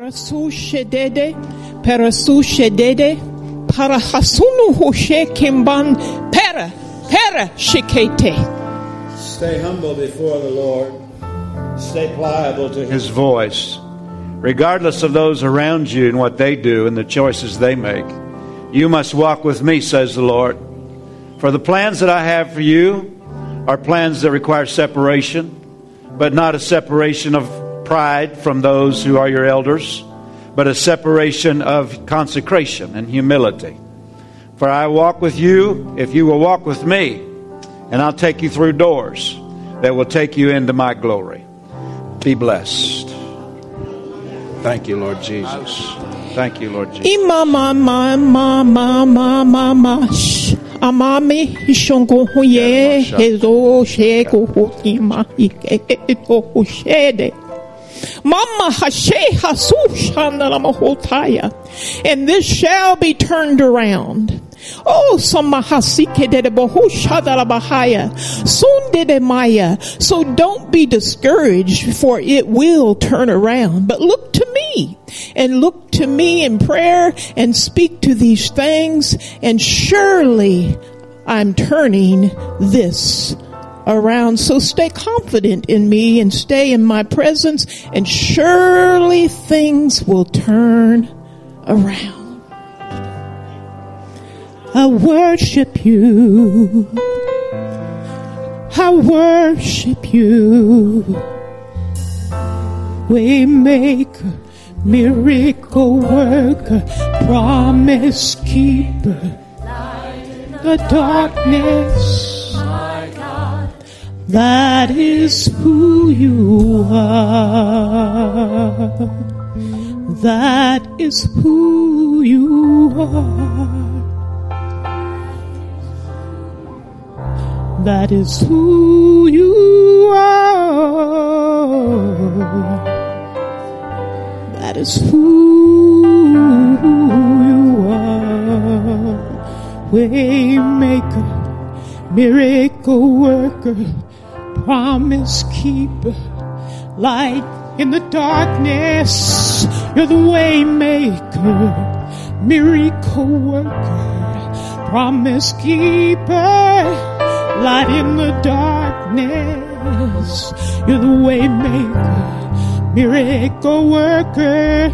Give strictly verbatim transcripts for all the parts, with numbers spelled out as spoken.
Perasushedede, perasushedede, parahasunu hoshe kimban, pera, pera shikete. Stay humble before the Lord. Stay pliable to His voice. Regardless of those around you and what they do and the choices they make, you must walk with me, says the Lord. For the plans that I have for you are plans that require separation, but not a separation of pride from those who are your elders, but a separation of consecration and humility. For I walk with you if you will walk with me, and I'll take you through doors that will take you into my glory. Be blessed. Thank you, Lord Jesus. Thank you, Lord Jesus. Imama ma ma ma ma ma ma sh amami ishongo hoye hezo shego hotima iketo hoshede. Mama hashe hasu shandala mahotaya, and this shall be turned around. Oh, samahasike de bohushadala bahaya, sundede maya. So don't be discouraged, for it will turn around. But look to me, and look to me in prayer, and speak to these things, and surely I'm turning this around. So stay confident in me and stay in my presence, and surely things will turn around. I worship you. I worship you. Waymaker, miracle worker, promise keeper, the darkness. That is who you are. That is who you are. That is who you are. That is who you are. Waymaker, miracle worker, promise keeper, light in the darkness. You're the way maker, miracle worker, promise keeper, light in the darkness. You're the way maker, miracle worker,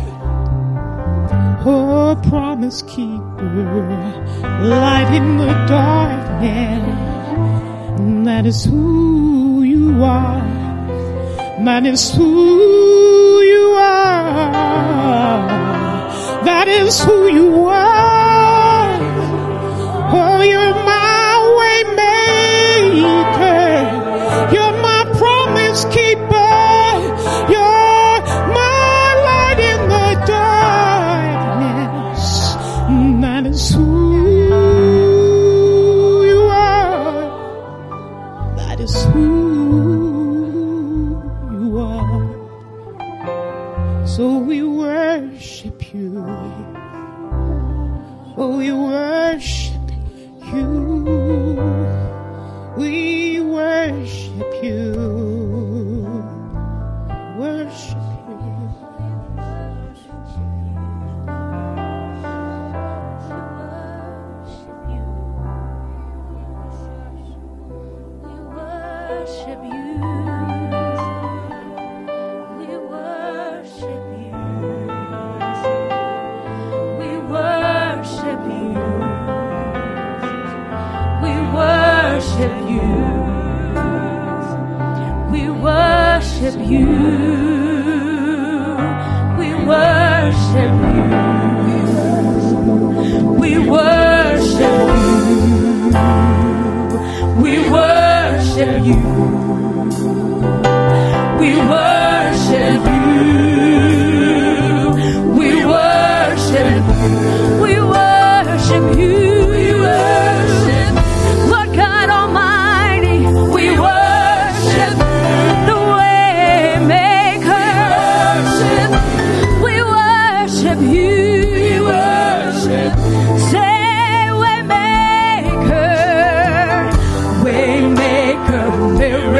oh, promise keeper, light in the darkness. That is who you are. That is who you are. That is who you are. Oh, you're my way maker. You're my promise keeper. You're my light in the darkness. That is who who you are. So we worship you. Oh, we worship you. We worship you. Worship you. We worship you. We worship you. We worship you. We worship you. We worship you. We worship you. We worship you. Miracle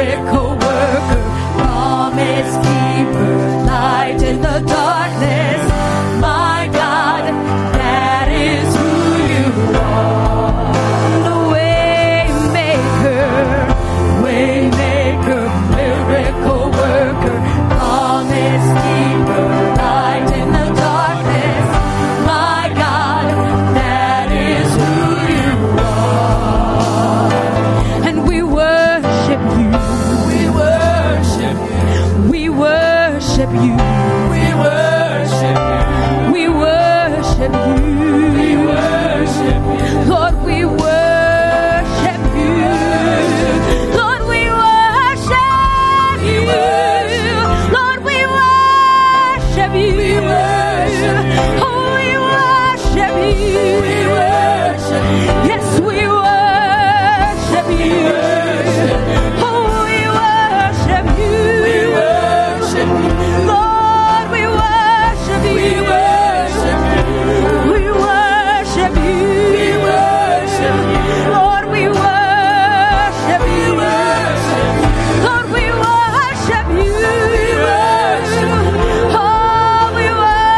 We worship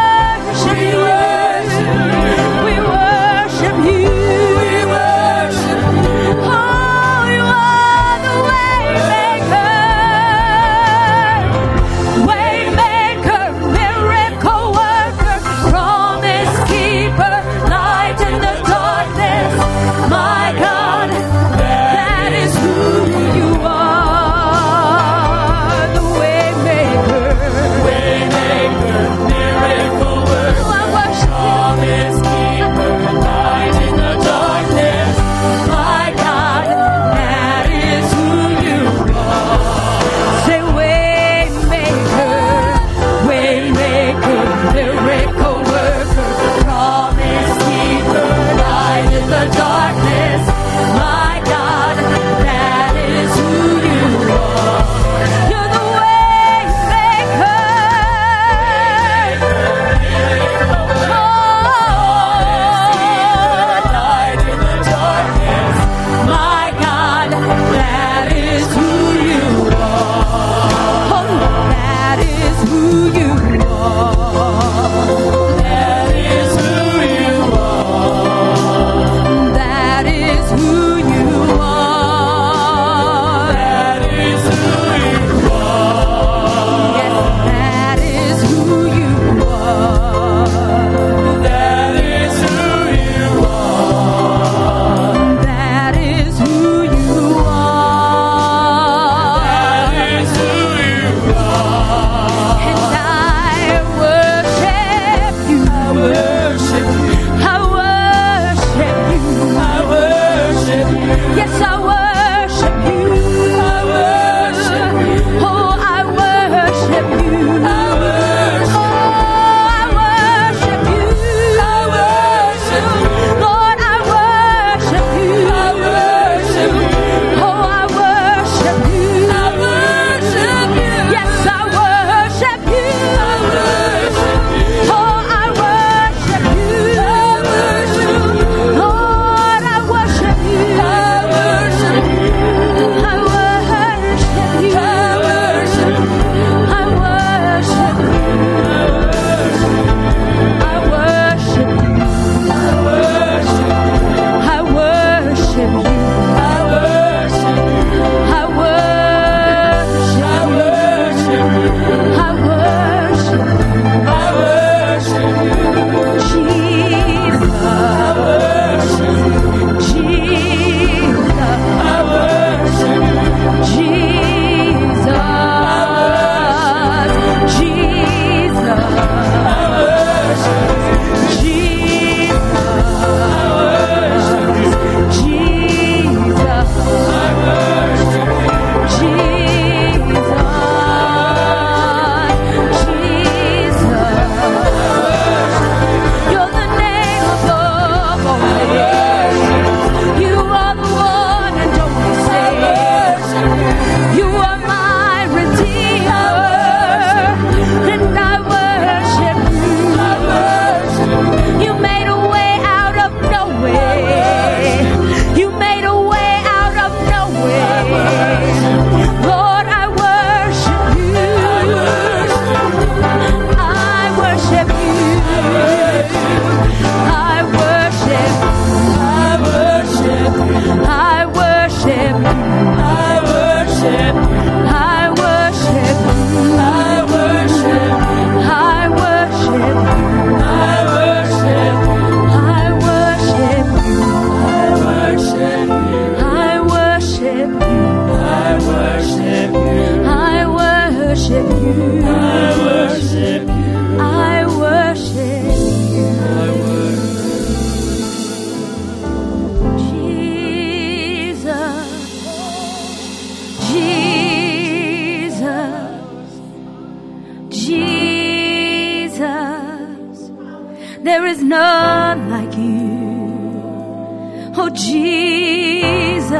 There is none like you. Oh, Jesus.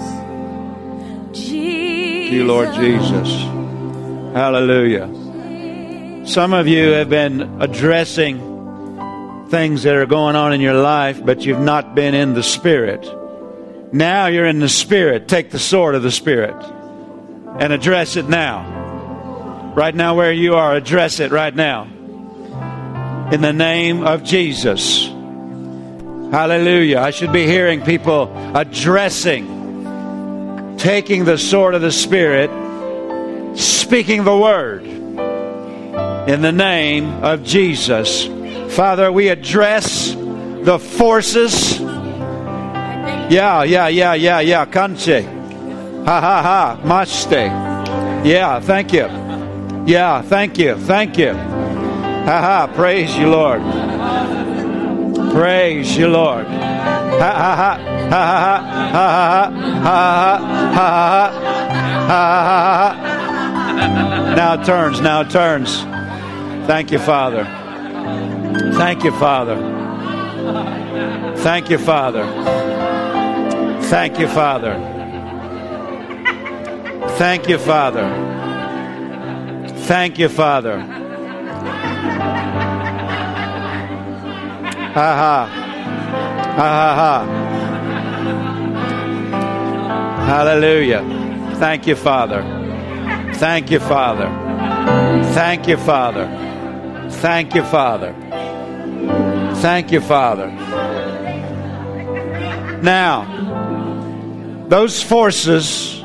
Jesus. Thank you, Lord Jesus. Hallelujah. Some of you have been addressing things that are going on in your life, but you've not been in the Spirit. Now you're in the Spirit. Take the sword of the Spirit and address it now. Right now where you are, address it right now. In the name of Jesus. Hallelujah. I should be hearing people addressing, taking the sword of the Spirit, speaking the word. In the name of Jesus. Father, we address the forces. Yeah, yeah, yeah, yeah, yeah. Kanche. Ha, ha, ha. Maste. Yeah, thank you. Yeah, thank you. Thank you. Ha, ha. Praise you, Lord. Praise you, Lord. Ha, ha, ha. Ha, ha, ha. Ha, ha, ha. Ha, ha, ha. Now it turns. Now it turns. Thank you, Father. Thank you, Father. Thank you, Father. Thank you, Father. Thank you, Father. Thank you, Father. Ha ha. Ha ha ha. Hallelujah. Thank you, Father. Thank you, Father. Thank you, Father. Thank you, Father. Thank you, Father. Now, those forces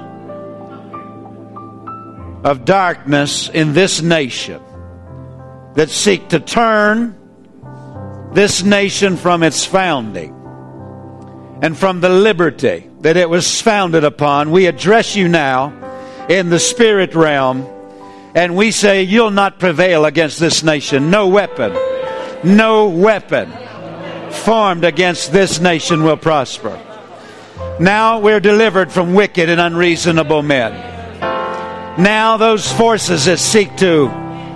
of darkness in this nation that seek to turn this nation from its founding and from the liberty that it was founded upon, we address you now in the spirit realm, and we say, you'll not prevail against this nation. No weapon, no weapon formed against this nation will prosper. Now we're delivered from wicked and unreasonable men. Now those forces that seek to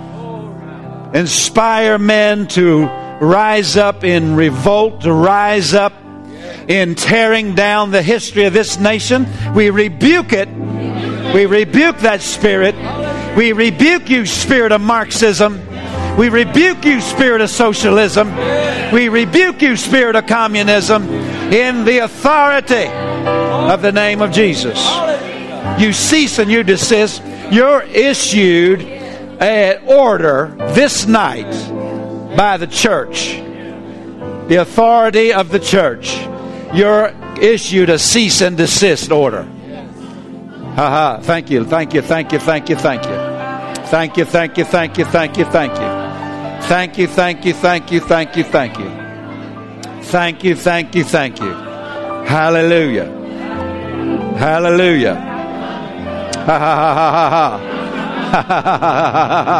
inspire men to rise up in revolt, to rise up in tearing down the history of this nation, we rebuke it. We rebuke that spirit. We rebuke you, spirit of Marxism. We rebuke you, spirit of socialism. We rebuke you, spirit of communism, in the authority of the name of Jesus. You cease and you desist. You're issued an order this night by the church, the authority of the church. You're issued a cease and desist order. Ha ha. Thank you, thank you, thank you, thank you, thank you. Thank you, thank you, thank you, thank you, thank you. Thank you, thank you, thank you, thank you, thank you. Thank you, thank you, thank you. Hallelujah. Hallelujah. Ha ha ha ha ha ha. Ha ha ha ha ha ha.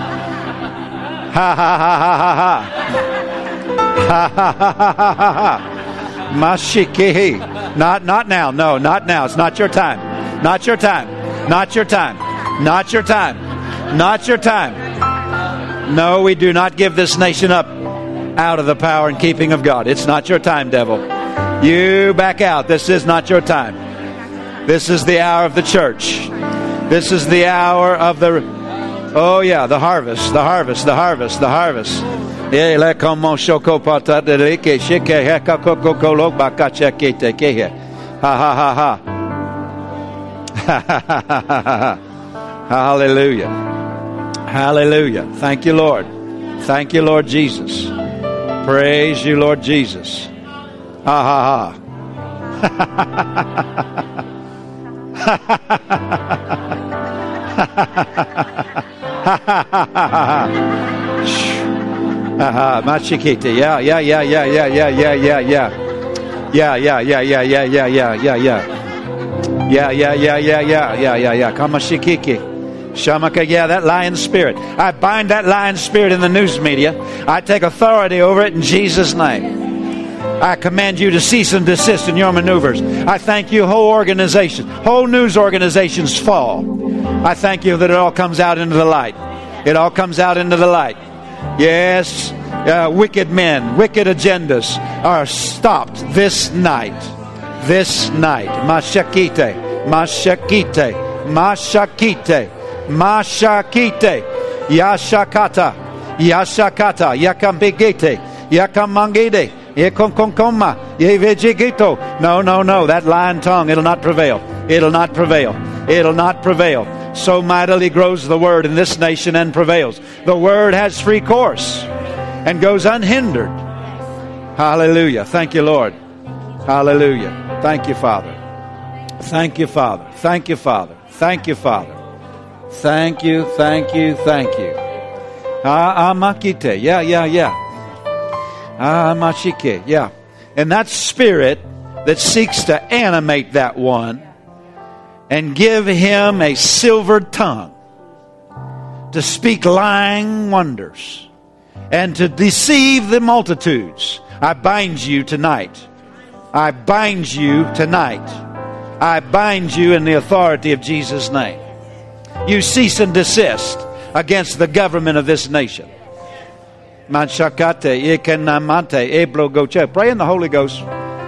Ha ha ha ha ha ha. Ha ha ha ha ha ha. Mashikehi. Not not now. No, not now. It's not your time. Not your time. Not your time. Not your time. Not your time. No, we do not give this nation up out of the power and keeping of God. It's not your time, devil. You back out. This is not your time. This is the hour of the church. This is the hour of the, oh yeah, the harvest, the harvest, the harvest, the harvest. Ha ha ha ha. Hallelujah. Hallelujah. Thank you, Lord. Thank you, Lord Jesus. Praise you, Lord Jesus. Ha ha ha. Machikite. Yeah, yeah, yeah, yeah, yeah, yeah, yeah, yeah, yeah. Yeah, yeah, yeah, yeah, yeah, yeah, yeah, yeah, yeah. Yeah, yeah, yeah, yeah, yeah, yeah, yeah, yeah. Kamashikiki. Shamaka, yeah, that lying spirit. I bind that lying spirit in the news media. I take authority over it in Jesus' name. I command you to cease and desist in your maneuvers. I thank you, whole organization, whole news organizations fall. I thank you that it all comes out into the light. It all comes out into the light. Yes, uh, wicked men, wicked agendas are stopped this night. This night. Mashakite, Mashakite, Mashakite, Mashakite, Yashakata, Yashakata, Yakambegete, Yakamangede, Yekonkonkoma, Yevejigito. No, no, no. That lying tongue, it'll not prevail. It'll not prevail. It'll not prevail. So mightily grows the word in this nation and prevails. The word has free course and goes unhindered. Hallelujah. Thank you, Lord. Hallelujah. Thank you, Father. Thank you, Father. Thank you, Father. Thank you, Father. Thank you, thank you, thank you. Ah, amakite. Yeah, yeah, yeah. Ah, mashike. Yeah. And that spirit that seeks to animate that one and give him a silvered tongue to speak lying wonders and to deceive the multitudes. I bind you tonight. I bind you tonight. I bind you in the authority of Jesus' name. You cease and desist against the government of this nation. Manshakate, Ekenamante, Eblo Goche. Pray in the Holy Ghost.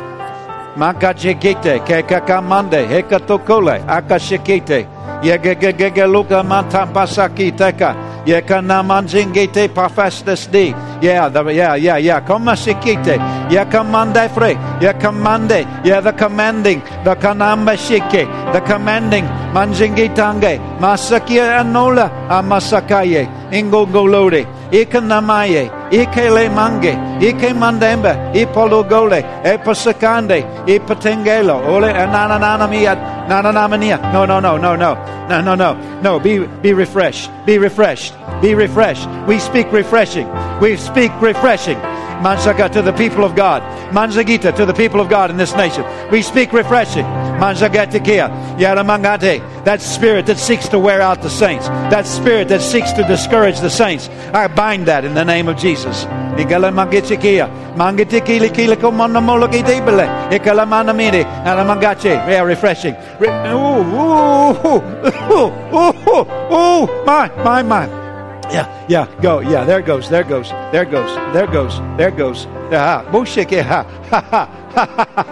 Makachekite, Kekakamande, Hekatokole, Akashekite, Yegegegeluka Mantambasakiteka, Yekanamanzingite Pafastasdi. Yeah, the, yeah, yeah, yeah. Komasikite, Yekamandefre, Yekamande, yeah, the commanding, the Kanambashike, the commanding, Manzingitange, Masakia Anola, Amasakaye, Ingogolode, Ikanamaye, Ikele Mange, Ike Mandembe, Ipologole, Epasakande, Ipatengelo, Ole Anananamia, Nananamania. No, no, no, no, no, no, no, no, no. Be be refreshed. Be refreshed. Be refreshed. We speak refreshing. We speak refreshing. Mansaga to the people of God. Manzagita to the people of God in this nation. We speak refreshing. Manzagatikia. Yaramangate. That spirit that seeks to wear out the saints. That spirit that seeks to discourage the saints. I bind that in the name of Jesus. Igala Mangitikia. Mangitikili Kiliko Monomologi Debele. Ikala Manamini. Alamangache. Yeah, refreshing. Ooh, ooh, ooh, ooh, ooh, ooh, my, my, my. Yeah, yeah, go. Yeah, there goes, there goes, there goes, there goes, there goes. Ah, bushike, ha, ha, ha, ha,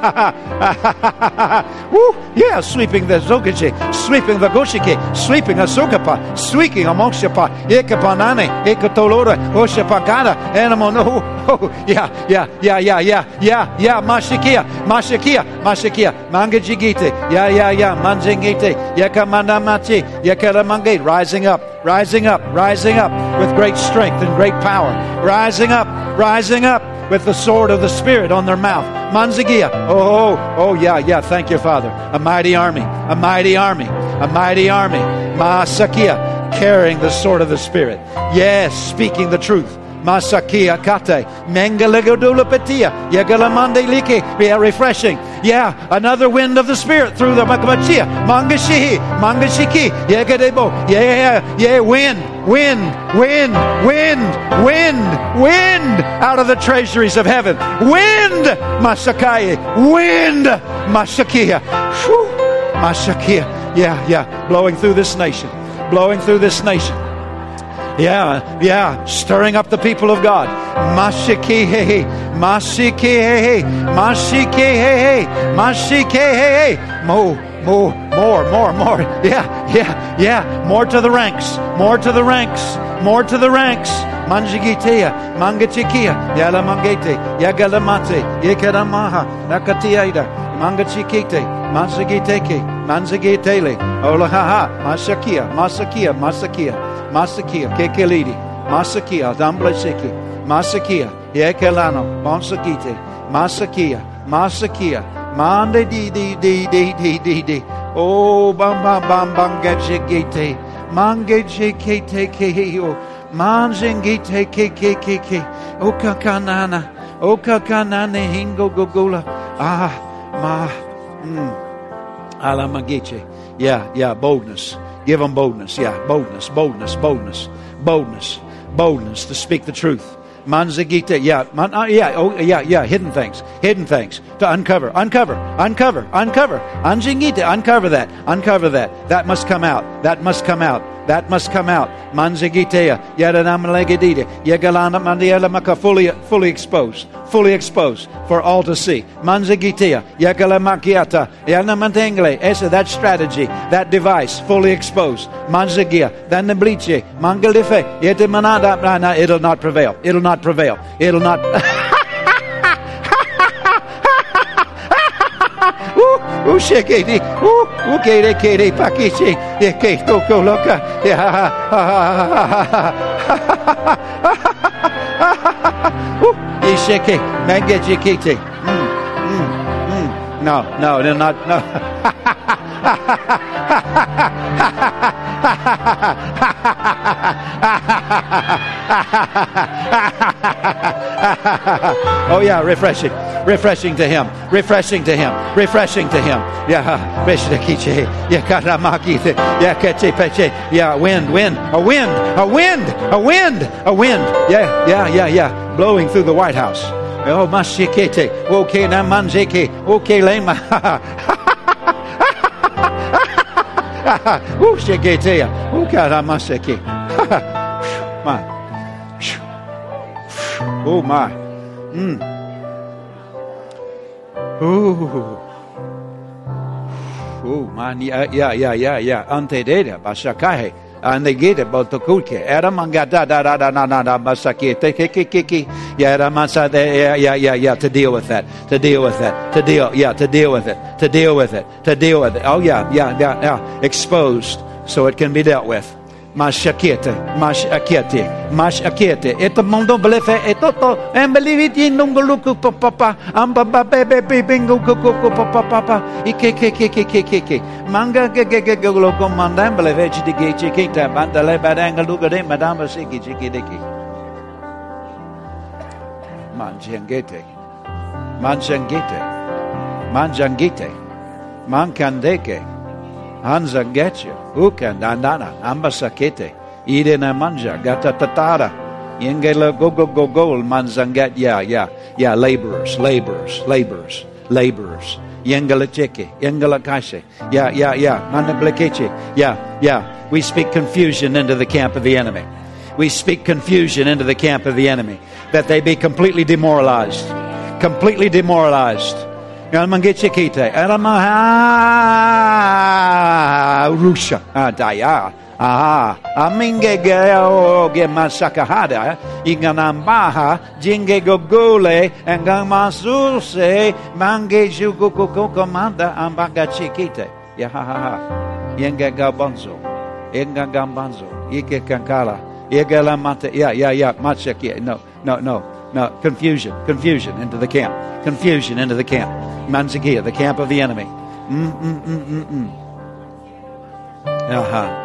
ha, ha. Woo, yeah, sweeping the zogache, sweeping the goshike, sweeping a sokapa, sweeping a moshapa, ekapanane, ekatolora, oshapakada, animal, no, oh, yeah, yeah, yeah, yeah, yeah, yeah, yeah, mashikia, mashikia, mashikia, mangajigite, yeah, yeah, yeah, manjingite, yakamanamachi, yakalamangate, rising up, rising up, rising up with great strength and great power, rising up, rising up with the sword of the Spirit on their mouth. Manzagia. Oh, oh, oh, yeah, yeah. Thank you, Father. A mighty army, a mighty army, a mighty army. Masakia, carrying the sword of the Spirit. Yes, speaking the truth. Masakia kate, mengalegodulapetia, yagalamande like, yeah, refreshing. Yeah, another wind of the Spirit through the makabachia, mangashihi, mangashiki, yagadebo, yeah, yeah, wind, wind, wind, wind, wind, wind out of the treasuries of heaven. Wind, Masakaye, wind, Mashakia, Mashakia, yeah, yeah, blowing through this nation, blowing through this nation. Yeah, yeah, stirring up the people of God. Mashiki he he, mashiki he he, mashiki he he, mashiki he he. More, more, more, more, more. Yeah, yeah, yeah. More to the ranks, more to the ranks, more to the ranks. Manjigitea, mangachikia, yala mangete, yagalamate, yekaramaha, nakatiaida, mangachikite, manzagiteke, manzagitele, olahaha, masakia, masakia, masakia. Masakia, Kekelidi, Masakia, Damblesiki, Masakia, Yekelano, Monsakite, Masakia, Masakia, Mande di di di di di di di. Oh, bam bam bam bam gajigite, mangejikite keo, manjingite ke ke ke ke. Okakanana, Okakanane hingo gogola. Ah, ma, mm. Alamagiche. Yeah, yeah, boldness. Give them boldness, yeah, boldness, boldness, boldness, boldness, boldness to speak the truth. Manzagita, yeah, man, uh, yeah, oh, yeah, yeah, hidden things, hidden things to uncover, uncover, uncover, uncover, anjingita, uncover that, uncover that. That must come out. That must come out. That must come out. Manzigitea, Yadanamalegedida, Yagalana Mandialamaka, fully fully exposed. Fully exposed for all to see. Manzigitea, Yagalamakiata, Yanamantengle, Esa, that strategy, that device, fully exposed. Manzigia, then the bleache, Mangalife, Yetimanada, it'll not prevail. It'll not prevail. It'll not. Ooh, shekedi. Ooh, okay, de kede pakichi. Ye ke toko loka. Yeah. Ooh, ye sheke. Mangeji kete. Mm, mm, mm. No, no, they're not. No. Oh yeah, refreshing. Refreshing to him, refreshing to him, refreshing to him. Yeah, yeah, wind, wind, a wind, a wind, a wind, a wind. Yeah, yeah, yeah, yeah, blowing through the White House. Oh, mashikete, okay, namanjeke, okay, lema. Oh, shikete, okay, namaseke. My, oh my, mm. Ooh. Ooh, man, yeah, yeah, yeah, yeah, yeah. Ante deda, basakahe. And they get it, but the kuke. Eramangada, da, da, da, da, da, da, basaki, take, take, take, yeah, Ramasa, yeah, yeah, yeah, yeah, to deal with that, to deal with that, to deal, yeah, to deal with it, to deal with it, to deal with it. Oh, yeah, yeah, yeah, yeah. Exposed so it can be dealt with. Mashakete, mashakete, mashakete. Eto mondo blefe, etoto, and believe it in Nunguluku papa, Amba baby bingo kuku papa papa, Ike keke keke keke, Manga gegegolo commandam beleveci di gece kita, Bandale badanga lugade, Madame Siki Chiki Diki. Manjangete, Manjangete, Manjangete, Mankandeke. Hanzangetche, Ukan, Dandana, Ambasakete, Idena Manja, Gata Tatara, Yengela go go go go, Manzanget, yeah, yeah, yeah, laborers, laborers, laborers, laborers, Yengela Cheke, Yengela Kashe, yeah, yeah, yeah, Manablekeche, yeah, yeah. We speak confusion into the camp of the enemy. We speak confusion into the camp of the enemy, that they be completely demoralized, completely demoralized. Yalmangechekite, Alamaha Rusha, Daya, Aha, Amingegeo Gemasakahada, Iganambaha, Jinge Gogole, and Gamasuse, Mangeju Gokomanda, Ambagachekite, Yahaha, Yenga Gabanzo, Yenga Gambanzo, Ike Kankala, Yegalamate, yeah, yeah, yeah, Machaki, no, no, no. No, confusion, confusion into the camp. Confusion into the camp. Manzagia, the camp of the enemy. Mm, mm, mm, mm, mm. Aha.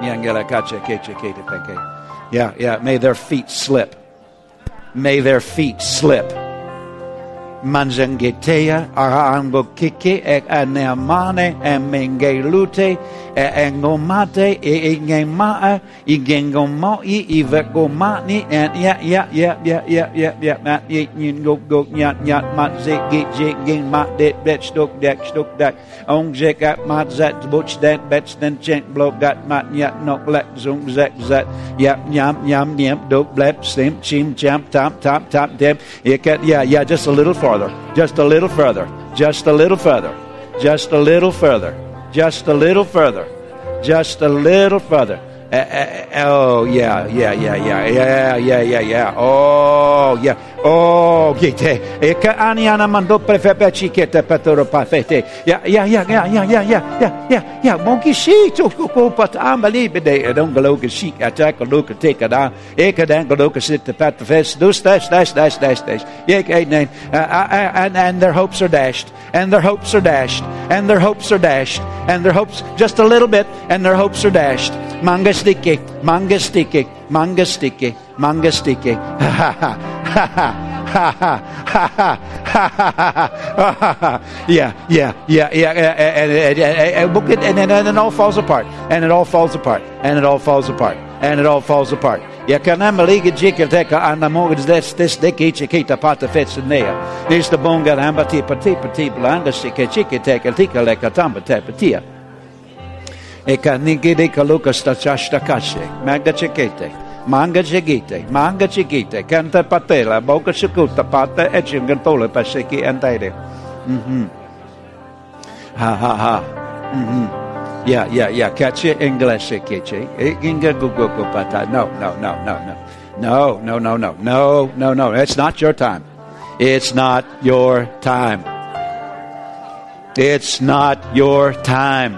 Yeah, yeah. May their feet slip. May their feet slip. Manzangetea, Arambokike, ek aneamane, and mengelute, engomate, engema, igengomoi, ivegomani, and yeah, yeah, yeah, yeah, yeah, yeah, yeah, mat, yin, go, go, yat, yat, mat, zig, git, jig, ging, mat, dit, bet, stuk, dek, stuk, dek, ong, zek, at, mat, zet, butch, den, bets, den, chink, blok, gat, mat, yat, nok, lek, zung, zek, zet, yap, yam, yam, yam, dok, blep, slim, chim, champ, tap, tap, tap, dem, ikat, yeah, yeah, just a little farther. Just a little further. Just a little further. Just a little further. Just a little further. Just a little further. Uh, uh, oh yeah, yeah, yeah, yeah, yeah, yeah, yeah, yeah. Oh yeah. Oh, gite. Eka aniana mando prefepe chikete petoro pafete. Yeah, yeah, yeah, yeah, yeah, yeah, yeah, yeah, yeah, yeah. Monkey sheet to go pat ambali bede. Don't go look sheet. Attack a look take it down. Eka dan go look sit the pat the fest. Do dash dash dash dash dash. Yeah, eight nine. And and their hopes are dashed. And their hopes are dashed. And their hopes are dashed. And their hopes just a little bit. And their hopes are dashed. Manga sticky. Manga sticky. Manga sticky. Manga sticky. Ha ha ha. Ha ha ha ha ha ha. Yeah, yeah, yeah, yeah, and and and then it all falls apart, and it all falls apart, and it all falls apart, and it all falls apart. Ja kan hem liggen jikken teka aan de morgens des des dikke chiquita pata fetsenea. Is de bonga hamba ti pati pati blanga sikke chikke teka tika leka tamba tepatia. Ekanigide kalukasta chashtakashe. Manga chekete. Manga chegite. Manga chegite. Canta patela. Boca shakuta pata. Echingantola paseki antaide. Mm-hmm. Ha ha ha. Mm-hmm. Yeah, yeah, yeah. Catch it English keche. Inga gugugu pata. No, no, no, no, no. No, no, no, no. No, no, no. It's not your time. It's not your time. It's not your time.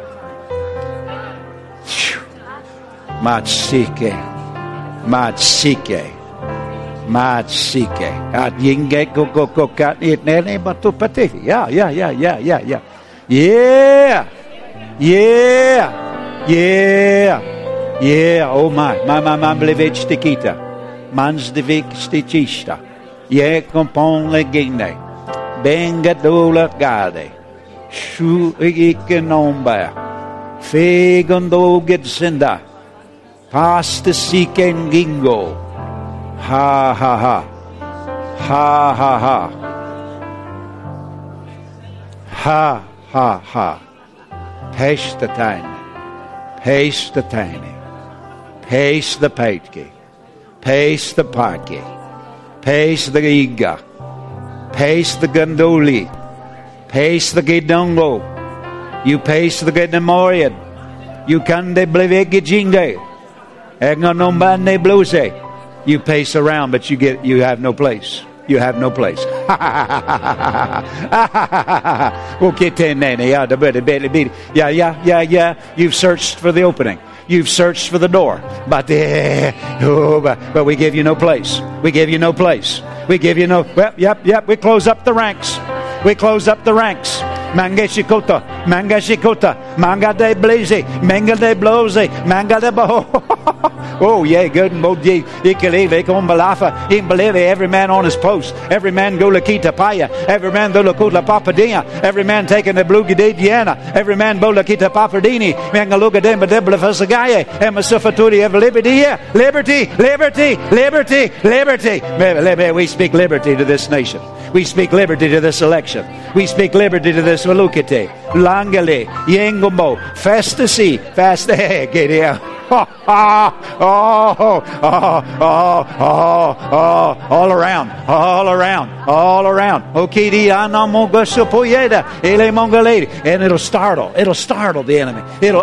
Matsike. Matsike. Matsike. At yinge gugugu kat it nene batupati. Yeah, yeah, yeah, yeah, yeah, yeah. Yeah. Yeah. Yeah. Yeah. Oh my. My, my, my, blevech stikita. Mans devik stichista. Ye compon legine. Benga dola gade. Shu ikke nomba. Fegondo getsenda. Pasta siken gingo. Ha ha ha. Ha ha ha. Ha ha ha. Pace the tiny. Pace the tiny. Pace the paitki. Pace the parki. Pace the iga. Pace the gandoli. Pace the gidongo. You pace the gedemorian. You kande blevege jinge. Egnonombane bluse. You pace around, but you get you have no place. You have no place. Yeah, yeah, yeah, yeah. You've searched for the opening. You've searched for the door. But, uh, oh, but, but we give you no place. We give you no place. We give you no... Well, yep, yep. We close up the ranks. We close up the ranks. Manga shikota. Manga shikota. Manga de blaze. Manga de blose. Manga de boho. Oh, yeah, good. Every man on his post. Every man go lakita paya. Every man go lakula papadina. Every man taking the blue Diana. Every man go lakita papadini. Mangaluga de Madebla Fasagaye. And Masufaturi of liberty. Liberty, liberty, liberty, liberty. We speak liberty to this nation. We speak liberty to this election. We speak liberty to this Valukite. Langale. Yengomo. Fastasi. Fast. Get out. Oh, oh, oh, oh, oh, oh, oh, all around, all around, all around. And it'll startle, it'll startle the enemy. It'll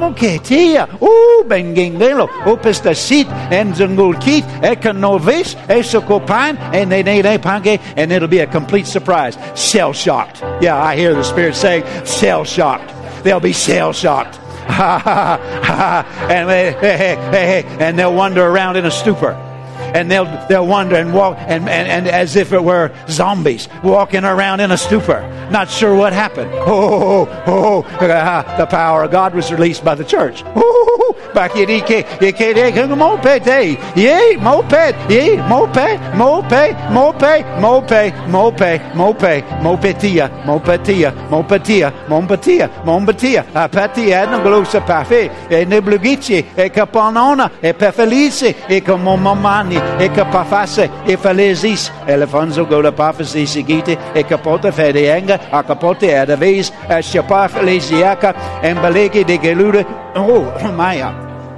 ooh, bengingelo, opus the seat, and zungulkit, ekanovis, esokopine, and they need a pange, and it'll be a complete surprise. Shell shocked. Yeah, I hear the Spirit saying, shell shocked. They'll be shell shocked. Ha ha ha! And they, hey, hey, hey, and they'll wander around in a stupor, and they'll they'll wander and walk and, and, and as if it were zombies walking around in a stupor, not sure what happened. Oh, oh, oh! The power of God was released by the church. Oh, back in Ike, Ike, moped, yay, moped, yay, moped, moped, moped, moped, moped, moped, mopetia, mopetia, mopetia, mompetia, mompetia, apatia, no glosa pafe, e neblugici, e capanona, e pefelice, e comomani, e capafase, e falesis, elefanzo gola pafasi sigite, e capota fedienga, a capote adavis, a shapaf lesiaca, and balegi de gelude. Oh, Maya.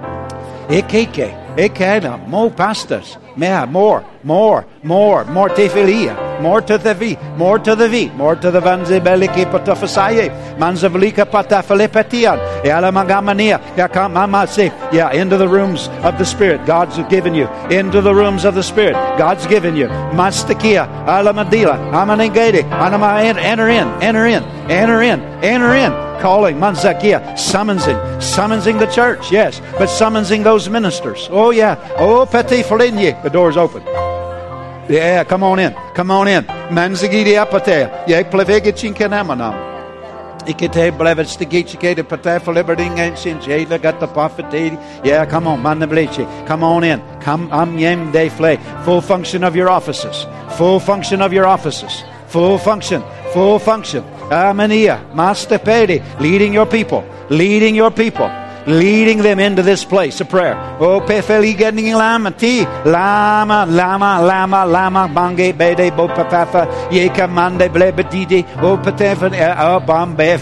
Ekeke, ekena, more pastors, mea, more, more, more, more tefilia, more to the V, more to the V, more to the vanze beliki patafasaye, manzavalika patafalepetian, yalamagamania, yakamamase, yeah, into the rooms of the Spirit, God's given you, into the rooms of the Spirit, God's given you, mastakia, alamadila, amanengede, anama, enter in, enter in, enter in, enter in. Calling, manzakia, summoning, summoning the church, yes, but summoning those ministers. Oh, yeah. Oh, petit foligny. The door's open. Yeah, come on in. Come on in. Manzagidi apate. Yeah, plevege chinkenamanam. Ikete blevetstigicate pate for liberty ancient jailer got the prophet. Yeah, come on, manableche. Come on in. Come, am yem de fle. Full function of your offices. Full function of your offices. Full function. Full function. Amania, Master Pedi, leading your people, leading your people, leading them into this place of prayer. Oh, pefeli getting lama ti lama lama lama lama bange bede bo papafa ye kamande blebedidi oh patefa oh bambev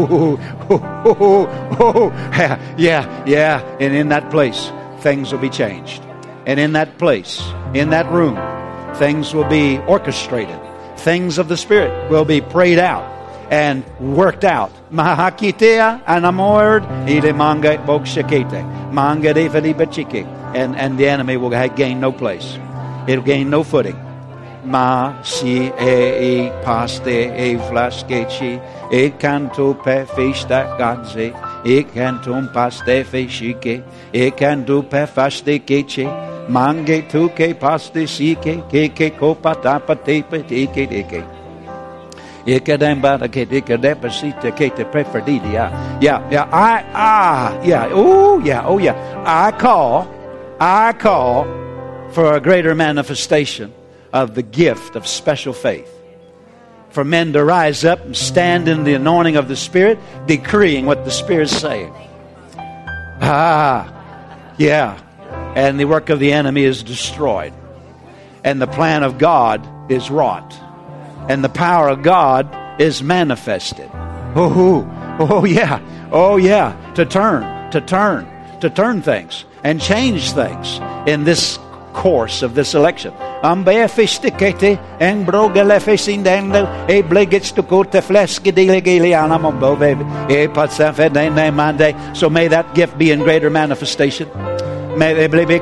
yeah yeah and in that place things will be changed, and in that place, in that room, things will be orchestrated. Things of the Spirit will be prayed out and worked out. Mahakitea anamord ile manga bokshakete manga de fadibachike, and and the enemy will gain no place. It'll gain no footing. Ma si e e paste e flaskechi e canto pe festa ganze e cantum paste feshike e canto pe faste keche mange tu ke paste sike ke ke kopata pate pate ke ke e kadamba ke ke depasite ke te preferdidia. Yeah, yeah, I ah yeah, oh yeah, oh yeah. I call I call for a greater manifestation of the gift of special faith. For men to rise up and stand in the anointing of the Spirit, decreeing what the Spirit is saying. Ah, yeah. And the work of the enemy is destroyed. And the plan of God is wrought. And the power of God is manifested. Oh, oh yeah. Oh yeah. To turn, to turn, to turn things and change things in this course of this election. Ambe fistikete en brogele fisindendo e blegets to go to fleske delegeliana mobove e patsafe ne mande. So may that gift be in greater manifestation. May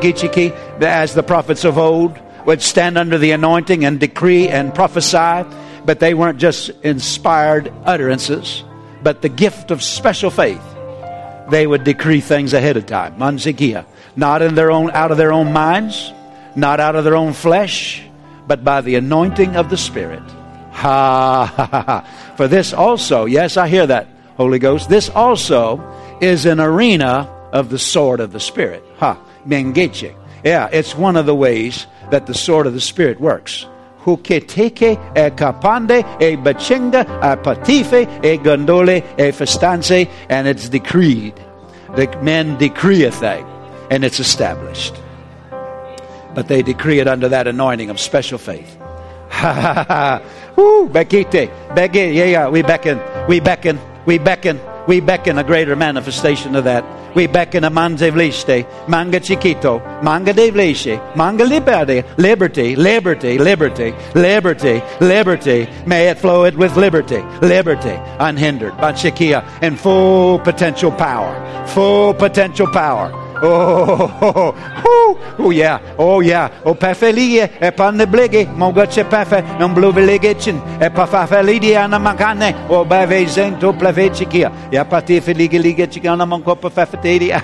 as the prophets of old would stand under the anointing and decree and prophesy, but they weren't just inspired utterances, but the gift of special faith. They would decree things ahead of time. Manzikia, not in their own, out of their own minds, not out of their own flesh, but by the anointing of the Spirit. Ha, ha, ha, ha. For this also, yes, I hear that, Holy Ghost. This also is an arena of the sword of the Spirit. Ha, mengeche. Yeah, it's one of the ways that the sword of the Spirit works. Huketeke e kapande e bachinga e patife e gondole e festanse, and it's decreed. The men decree a thing, and it's established. But they decree it under that anointing of special faith. Ha ha ha! Woo! Bekite, bege, yeah, yeah. We beckon, we beckon, we beckon, we beckon a greater manifestation of that. We beckon a manze vliste, manga chiquito, manga de vleshe, manga liberde, liberty, liberty, liberty, liberty, liberty. May it flow it with liberty, liberty, unhindered, bachikia, and full potential power, full potential power. Oh, oh, oh, oh, yeah, oh, yeah. Oh, pafelie, e panneblege, mogache pafe, non bluvelegechin, e pafafelidia na makane, o bavezen to plavechikia, ya patifelige ligechikana monkopa fafetedia.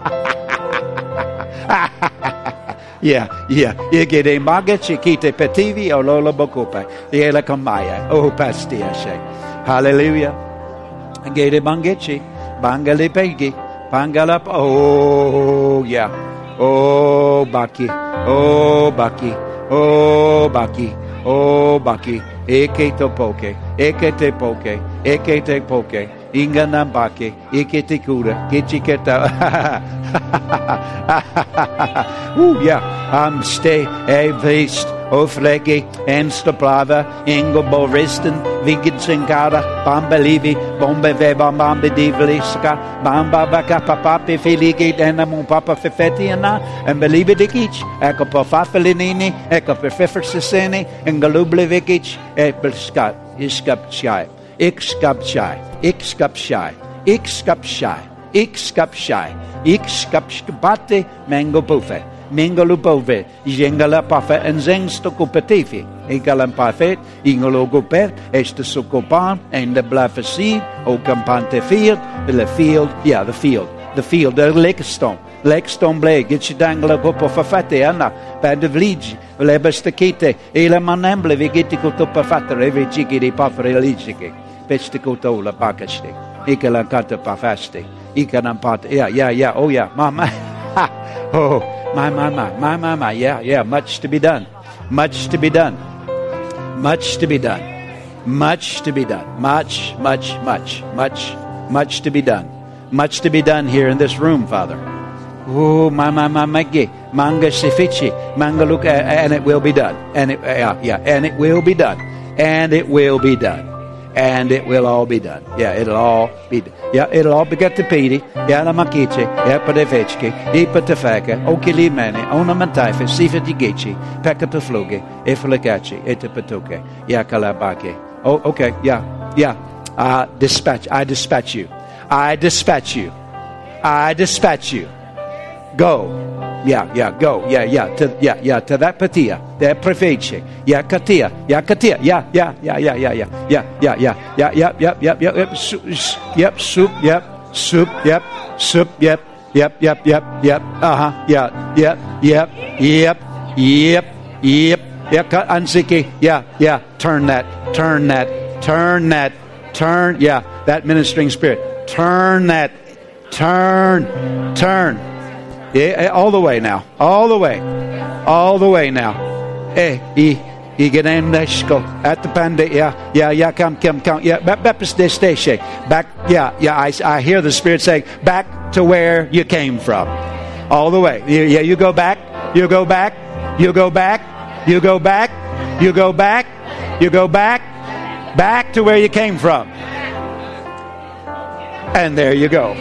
Yeah, yeah. Igede magachikite petivi, o lola bokopa, yela kamaya, oh, pastia she. Hallelujah. Gede bangechi, bangale pegi. Pangalap, oh yeah, oh Baki, oh Baki, oh Baki, oh Baki, eke te poke, eke te poke, eke te poke, ingana baki, eke te kura, kichiketa. Ooh yeah, I'm stay a beast. Oflegi, Enstoplava, Ingo Boristen, Vigitzinkara, Bambelivi, Bombeve, Bambi Divliska, Bamba Baka Papapi, Filigi, Enamon Papa Fefetiana, and Believe Dikich, Eco Pofafelinini, Eco Perfefersini, and Galublevich, Epelskat, Iskapchai, Ixkapchai, Ixkapchai, Ixkapchai, Ixkapchai, Ixkapchbate, Mango Buffet. Mingalupove, Jengala Pafa and Zengstokopetefi, Egalampafet, Ingologopet, Estesokopan, and the Blafasi, O Campante Field, the field, yeah, the field, the field, the Lakestone, Lakestone Blake, Gitchidangla Gopofafate, Anna, Padevligi, Lebestakite, Elamanamble, Vigitico Topafata, every chicky de Pafarelici, Pesticotola Bakasti, Icalancata Pafaste, Icanampat, yeah, yeah, yeah, oh yeah, Mama, ha, oh. My, my, my, my, my, my, yeah, yeah, much to be done. Much to be done. Much to be done. Much to be done. Much, much, much, much, much to be done. Much to be done here in this room, Father. Oh, my, my, my, my, manga sifichi, manga look, and it will be done. And it, yeah, yeah, and it will be done. And it will be done. And it will all be done. Yeah, it'll all be done. Yeah, it'll all be got to pedi. Yeah, la makiche, yeah, padefechke, ipa tefaka, okili mane, ona mantaife, sifa digechi, pekatofloge, eflekachi, etepatoke, yeah, kalabake. Oh, okay, yeah, yeah. Uh, dispatch, I dispatch you. I dispatch you. I dispatch you. Go. Yeah, yeah, go. Yeah, yeah, to, yeah, yeah, to that patia. That prefece. Yeah, katia. Yeah, katia. Yeah, yeah, yeah, yeah, yeah, yeah. Yeah, yeah, yeah, yeah, yeah, yeah, yeah, yeah, yep, soup, yep, soup, yep, soup, yep, soup, yep, yep, yep, yep, yep, uh-huh, yeah, yep, yep, yep, yep, yep, yep, cut, ansiki, yeah, yeah, turn that, turn that, turn that, turn, yeah, that ministering spirit, turn that, turn, turn. Yeah, all the way now. All the way. All the way now. Eh, e, e genem neshko. At the panda, yeah, yeah, yeah, come, come, come. Yeah, back, back, back, yeah, yeah, I, I hear the Spirit saying, back to where you came from. All the way. Yeah, you go back, you go back, you go back, you go back, you go back, you go back, back to where you came from. And there you go.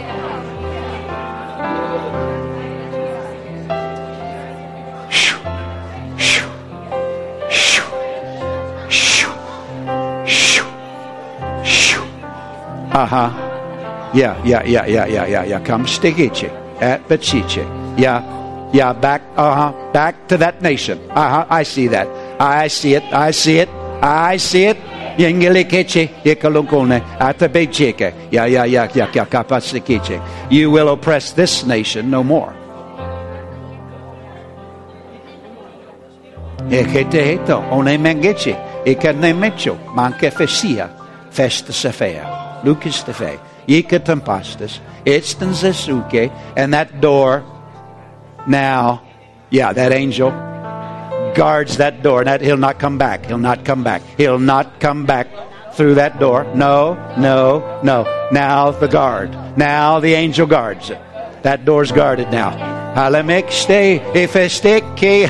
Uh-huh. Yeah, yeah, yeah, yeah, yeah, yeah, yeah. Come stigiche at Bachiche. Yeah, yeah, back, uh-huh, back to that nation. Uh-huh, I see that. I see it, I see it, I see it. Yengelikeche, yekalungone, at the Becheke. Yeah, yeah, yeah, yeah, yeah, kapasikiche. You will oppress this nation no more. Eketeheto, one mengeche, ekanemecho, manke fesia, festa sefea. Lucas the Fe, Yikatampastas, Itstanzasuke, and that door now, yeah, that angel guards that door. That he'll not come back. He'll not come back. He'll not come back through that door. No, no, no. Now the guard. Now the angel guards it. That door's guarded now. Halamekste ifesteke.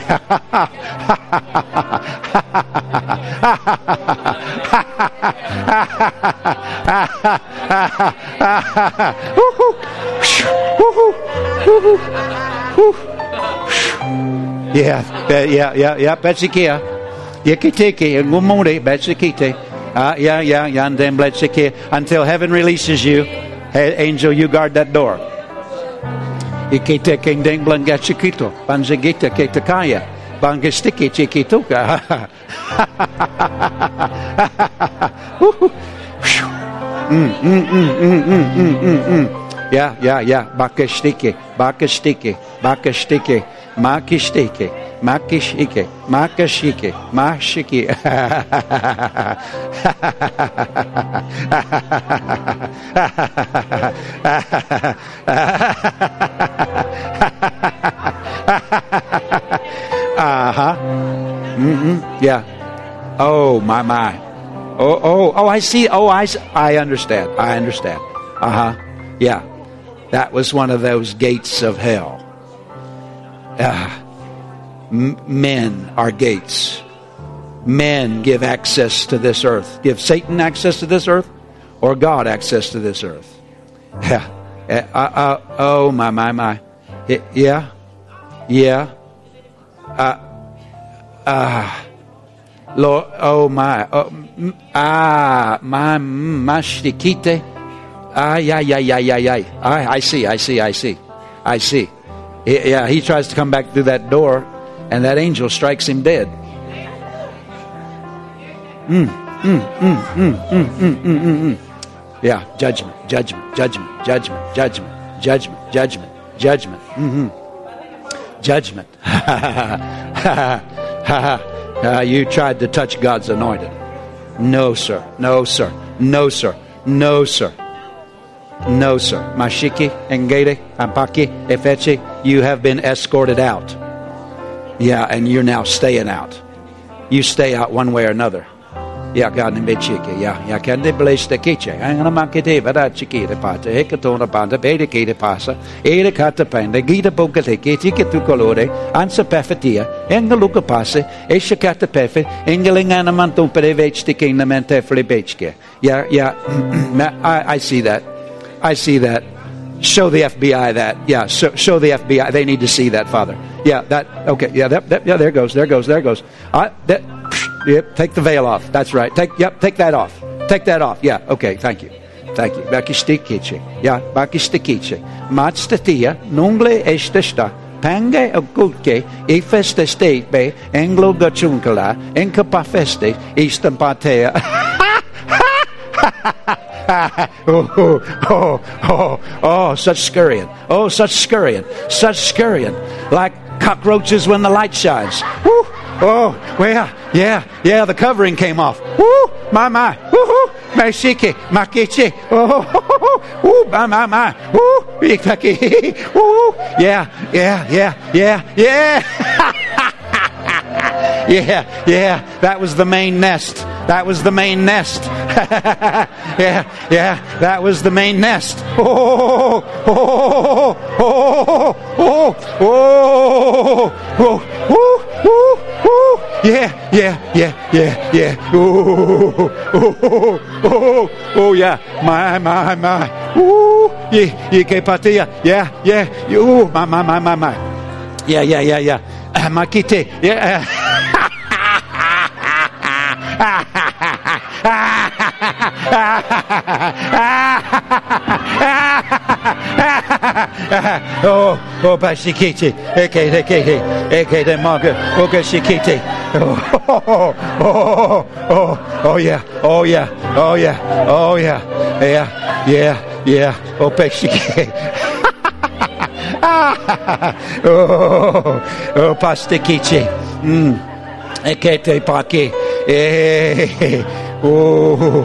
Yeah, yeah, yeah, yeah, Betzikia. Yakiteke, and Mumode, Betzikite. Ah, yeah, yeah, yeah, and then Betziki. Until heaven releases you, hey, angel, you guard that door. Ikite king ding blanga chiquito, banjagita ketakaya, bangastiki chiquituka. Mm, mm, mm, mm, mm, mm, mm. Yeah, yeah, yeah. Bakastiki, bakastiki, bakastiki, makistiki, makishiki, makashiki, mashiki. Uh-huh. Mm-hmm. Yeah. Oh, my, my. Oh, oh, oh, I see. Oh, I, I understand. I understand. Uh-huh. Yeah. That was one of those gates of hell. Uh, m- men are gates. Men give access to this earth. Give Satan access to this earth or God access to this earth. Yeah. Uh, uh, oh, my, my, my. Yeah. Yeah. Uh, uh, Lord, oh, my. Oh, ah, my, my, shtikite. Ah, yeah, yeah, yeah, yeah, yeah. I, I see, I see, I see. I see. He, yeah, he tries to come back through that door, and that angel strikes him dead. Mm, mm, mm, mm, mm, mm, mm, mm, mm. Yeah, judgment, judgment, judgment, judgment, judgment, judgment, judgment, judgment. Mm-hmm. Judgment. uh, you tried to touch God's anointed. No, sir. No, sir. No, sir. No, sir. No, sir. Mashiki, Engede, Ampaki, Efechi, you have been escorted out. Yeah, and you're now staying out. You stay out one way or another. Ja, kan een beetje, ja, ja, kan de beleefde kitje. En dan maak je het wat chiquere paten, hekatona banda, beide kede passen, ere katte pijn, de gide boeken, de kitje tu colore, anse perfetia, engeluke passen, esje katte perfect, engeling aan een man toen per de weetje in de mentefle beetje. Ja, ja, I, I see that. I see that. Show the F B I that. Yeah, show, show the F B I. They need to see that, Father. Yeah, that. Okay. Yeah, that. that yeah, there goes. There goes. There goes. I. That. Yep. Take the veil off. That's right. Take. Yep. Take that off. Take that off. Yeah. Okay. Thank you. Thank you. Bakistikiche. Yeah. Bakistikiche. Matstatia. Nungle estesta. Pange oculke. Ifeste state be. Anglo gachunkala. Encapafeste. Istampatea. oh, oh, oh, oh, oh, such scurrying. Oh, such scurrying. Such scurrying. Like cockroaches when the light shines. Woo! Oh, well, yeah, yeah, the covering came off. Woo! My, my. Woo-hoo! Mashiki, makichi. Oh, woo! My, my, my. Woo! Woo! Yeah, yeah, yeah, yeah, yeah. Yeah, yeah, that was the main nest. That was the main nest. yeah, yeah, that was the main nest. Oh, oh, oh, oh, oh, oh, oh, oh, oh, yeah, yeah, yeah, yeah, yeah. Oh, oh, oh, oh, oh, yeah, my, my, my. Ooh, yeah, yeah, que patia. Yeah, yeah, ooh, my, my, my, my, my. Yeah, yeah, yeah, yeah. Makite, yeah. oh, oh, Bashikiti, Eke, Eke, Eke, the Maga, Oga Shikiti. Oh, oh, oh, oh, oh, yeah, oh, yeah, oh, yeah, oh, yeah, yeah, yeah, yeah, oh, Bashikiti. oh, oh, Pastikichi. Mm. Ekete Paki. Eh, oh,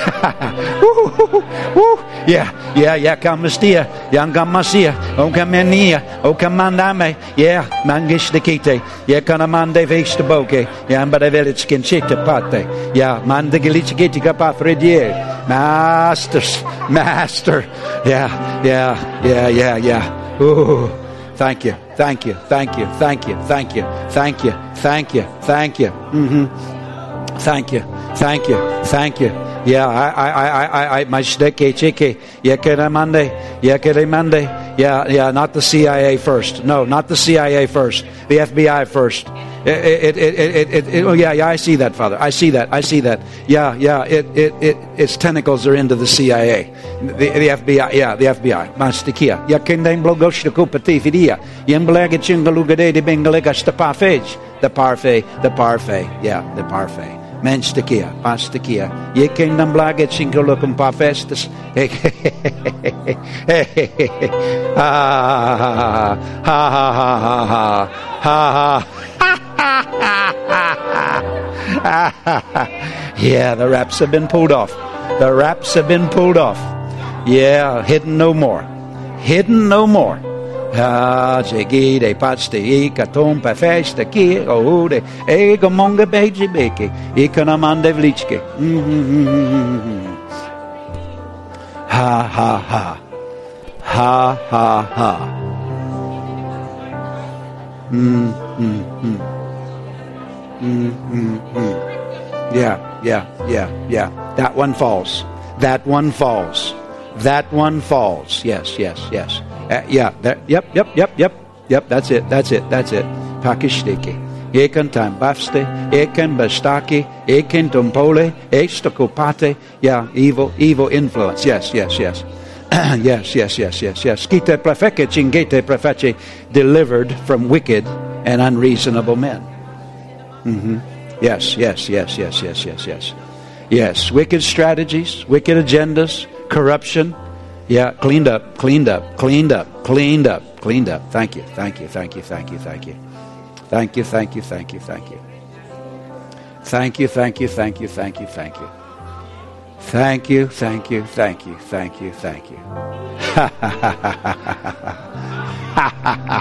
yeah, yeah, yeah, Kamastia, Yangamasia, Okamania, Okamandame, yeah, Mangish the Kite, yeah, Kanamande Vesh the Boke, yeah, but I village can shit the pate, yeah, Mandagilich Pathridier, masters, master, yeah, yeah, yeah, yeah, yeah, oh. Thank you, thank you, thank you, thank you, thank you, thank you, thank you, thank you. Mm-hmm. Thank you, thank you, thank you. Yeah, I, I, I, I, I, my shteke cheke, yekeramande, yekeramande. Yeah, yeah, not the C I A first. No, not the C I A first. The F B I first. It, it, it, it, it, it, oh yeah, yeah, I see that, Father. I see that. I see that. Yeah, yeah. It, it, it, its tentacles are into the C I A, the, the F B I. Yeah, the F B I. Mastikia. Ya kendem blogosh the kupatifidia. Yemblega chingalugade de bengalega stapafage. The parfait. The parfait. Yeah, the parfait. Menstikia, pastikia. Ye kingdom blaget chingalukum pafestus. Ha ha ha ha ha ha ha. Yeah, the wraps have been pulled off. The wraps have been pulled off. Yeah, hidden no more. Hidden no more. Ah, jegi de patste e katom pafest de ki o de e gomonga beji beke e kanamande vlichke. Ha ha ha. Ha ha ha. Mm mm mm. Mm mm mm. Yeah, yeah, yeah, yeah. That one falls. That one falls. That one falls. Yes, yes, yes. Uh, yeah, that, yep, yep, yep, yep, yep, that's it, that's it, that's it. Pakishtiki. Eken tambafste, eken bastaki, eken tumpole, estokopate. Yeah, evil, evil influence. Yes, yes, yes. yes, yes, yes, yes, yes. Skite prefeke chingete prefeche, delivered from wicked and unreasonable men. Mm-hmm. Yes, yes, yes, yes, yes, yes, yes. Yes, wicked strategies, wicked agendas, corruption. Yeah, cleaned up, cleaned up, cleaned up, cleaned up, cleaned up. Thank you, thank you, thank you, thank you, thank you. Thank you, thank you, thank you, thank you. Thank you, thank you, thank you, thank you, thank you. Thank you, thank you, thank you, thank you, thank you. Ha ha ha ha ha ha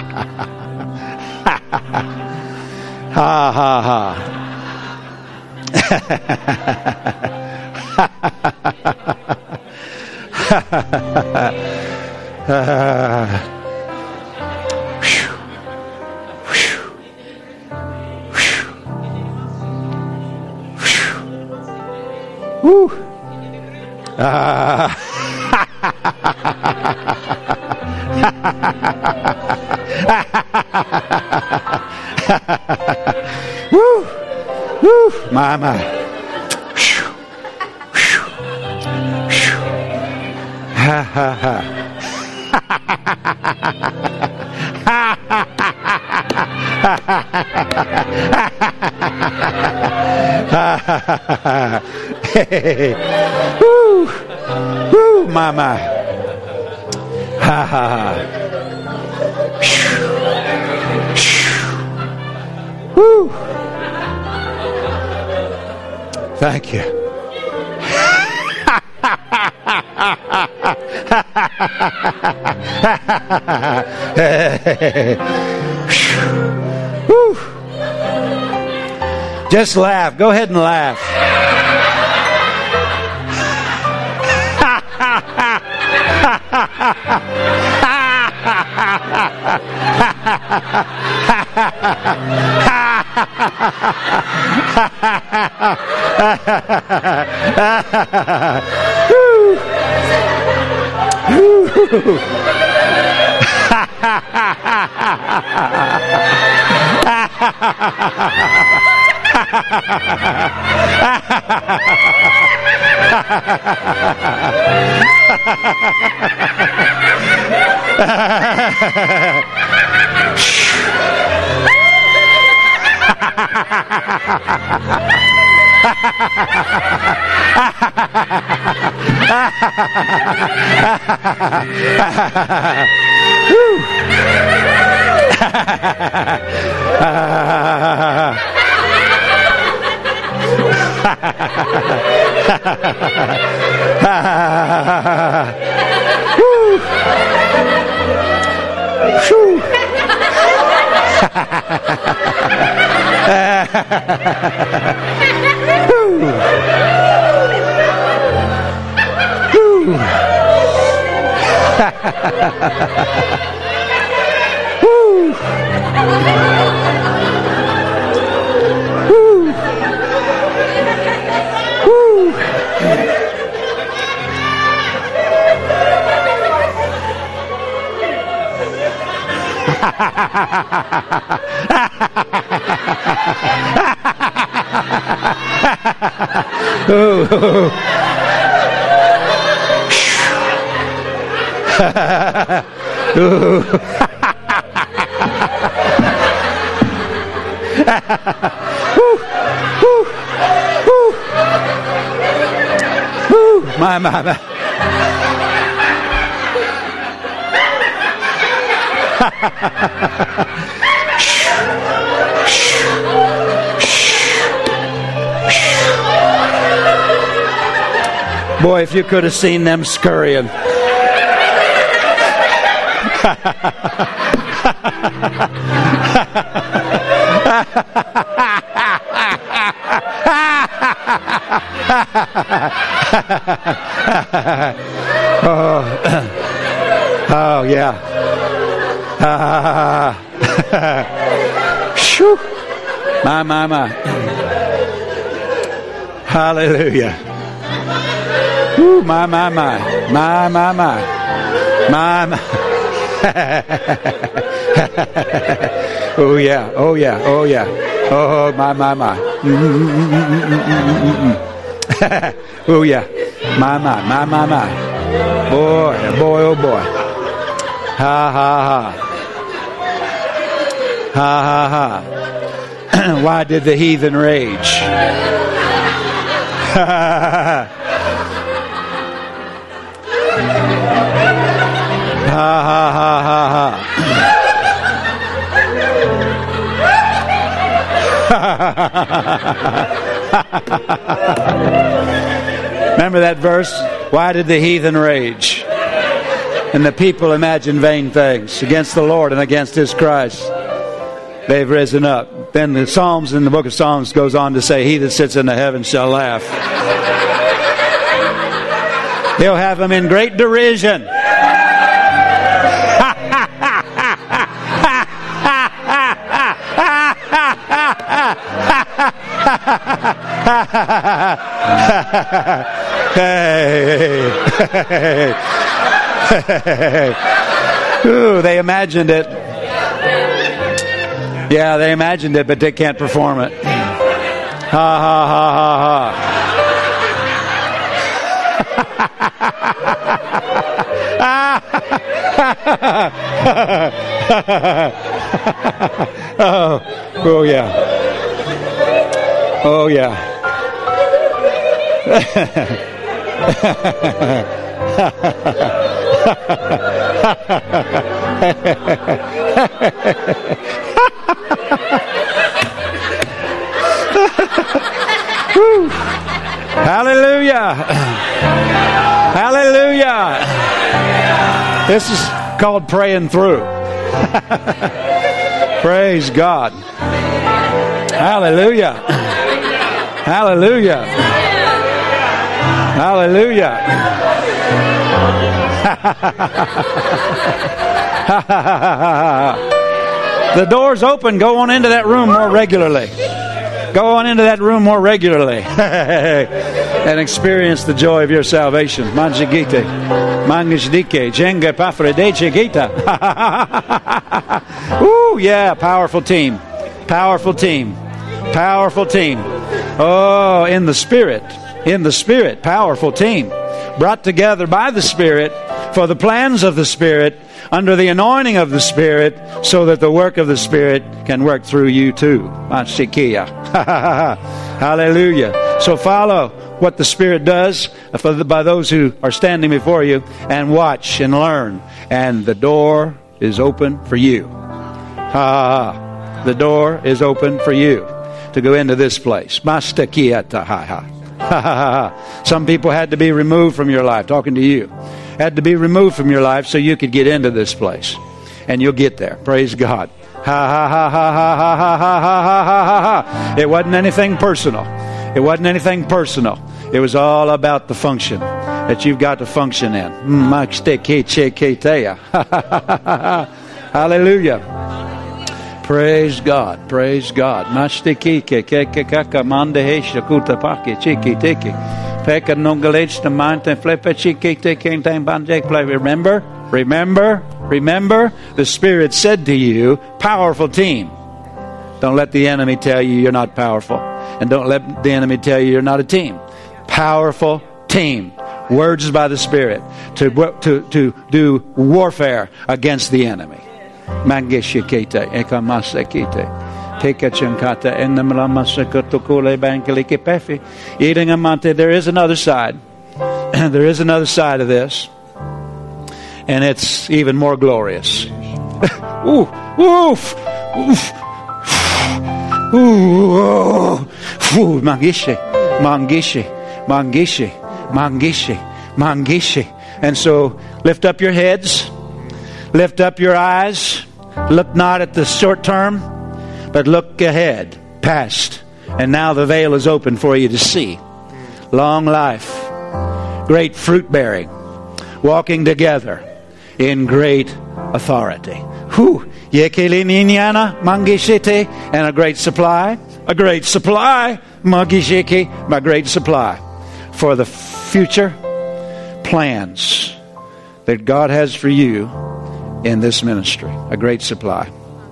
ha ha ha ha. Woo. Ah. Woo. Woo. My, my. Ha, ha, ha. Hey. Woo. Woo, my, my. Ha, ha, ha. Woo. Thank you. Woo. Just laugh. Go ahead and laugh. My, my, my. Boy, if you could have seen them scurrying. oh. oh, yeah. Ah. Shoo. My, my, my. Hallelujah. Ooh, my, my, my. My, my, my. My, my. oh, yeah. Oh, yeah. Oh, yeah. Oh, my, my, my. oh, yeah. My, my, my, my, my. Boy, boy, oh, boy. Ha, ha, ha. Ha, ha, ha. Why did the heathen rage? Ha, ha, ha. Ha, ha, ha, ha, ha. Remember that verse? Why did the heathen rage? And the people imagine vain things against the Lord and against His Christ. They've risen up. Then the Psalms in the book of Psalms goes on to say, he that sits in the heavens shall laugh. He'll have them in great derision. Hey, hey, hey. Ooh, they imagined it. Yeah, they imagined it, but they can't perform it. Ha ha ha ha ha. oh, oh yeah. Oh yeah. Hallelujah. Hallelujah. This is called praying through. Praise God. Hallelujah. Hallelujah. Hallelujah. The door's open. Go on into that room more regularly. Go on into that room more regularly and experience the joy of your salvation. Manjigite, mangishdike, jenga pafredeche gita. Ooh, yeah, powerful team. Powerful team. Powerful team. Oh, in the Spirit. In the Spirit. Powerful team. Brought together by the Spirit for the plans of the Spirit, under the anointing of the Spirit, so that the work of the Spirit can work through you too. Hallelujah. So follow what the Spirit does by those who are standing before you, and watch and learn. And the door is open for you. The door is open for you to go into this place. Some people had to be removed from your life. Talking to you. Had to be removed from your life so you could get into this place. And you'll get there. Praise God. Ha ha ha ha ha ha ha ha ha ha ha. It wasn't anything personal. It wasn't anything personal. It was all about the function that you've got to function in. Hallelujah. Praise God. Praise God. Remember, remember, remember, the Spirit said to you, powerful team. Don't let the enemy tell you you're not powerful. And don't let the enemy tell you you're not a team. Powerful team. Words by the Spirit to, to, to do warfare against the enemy. Mangeshikete, ekamasekete. There is another side. There is another side of this. And it's even more glorious. Ooh, oof, oof. Ooh, oh. Ooh, mangishi, mangishi, mangishi, mangishi, mangishi. And so lift up your heads. Lift up your eyes. Look not at the short term, but look ahead, past. And now the veil is open for you to see. Long life, great fruit bearing, walking together in great authority. Whew. And a great supply, a great supply, my great supply for the future plans that God has for you in this ministry. A great supply.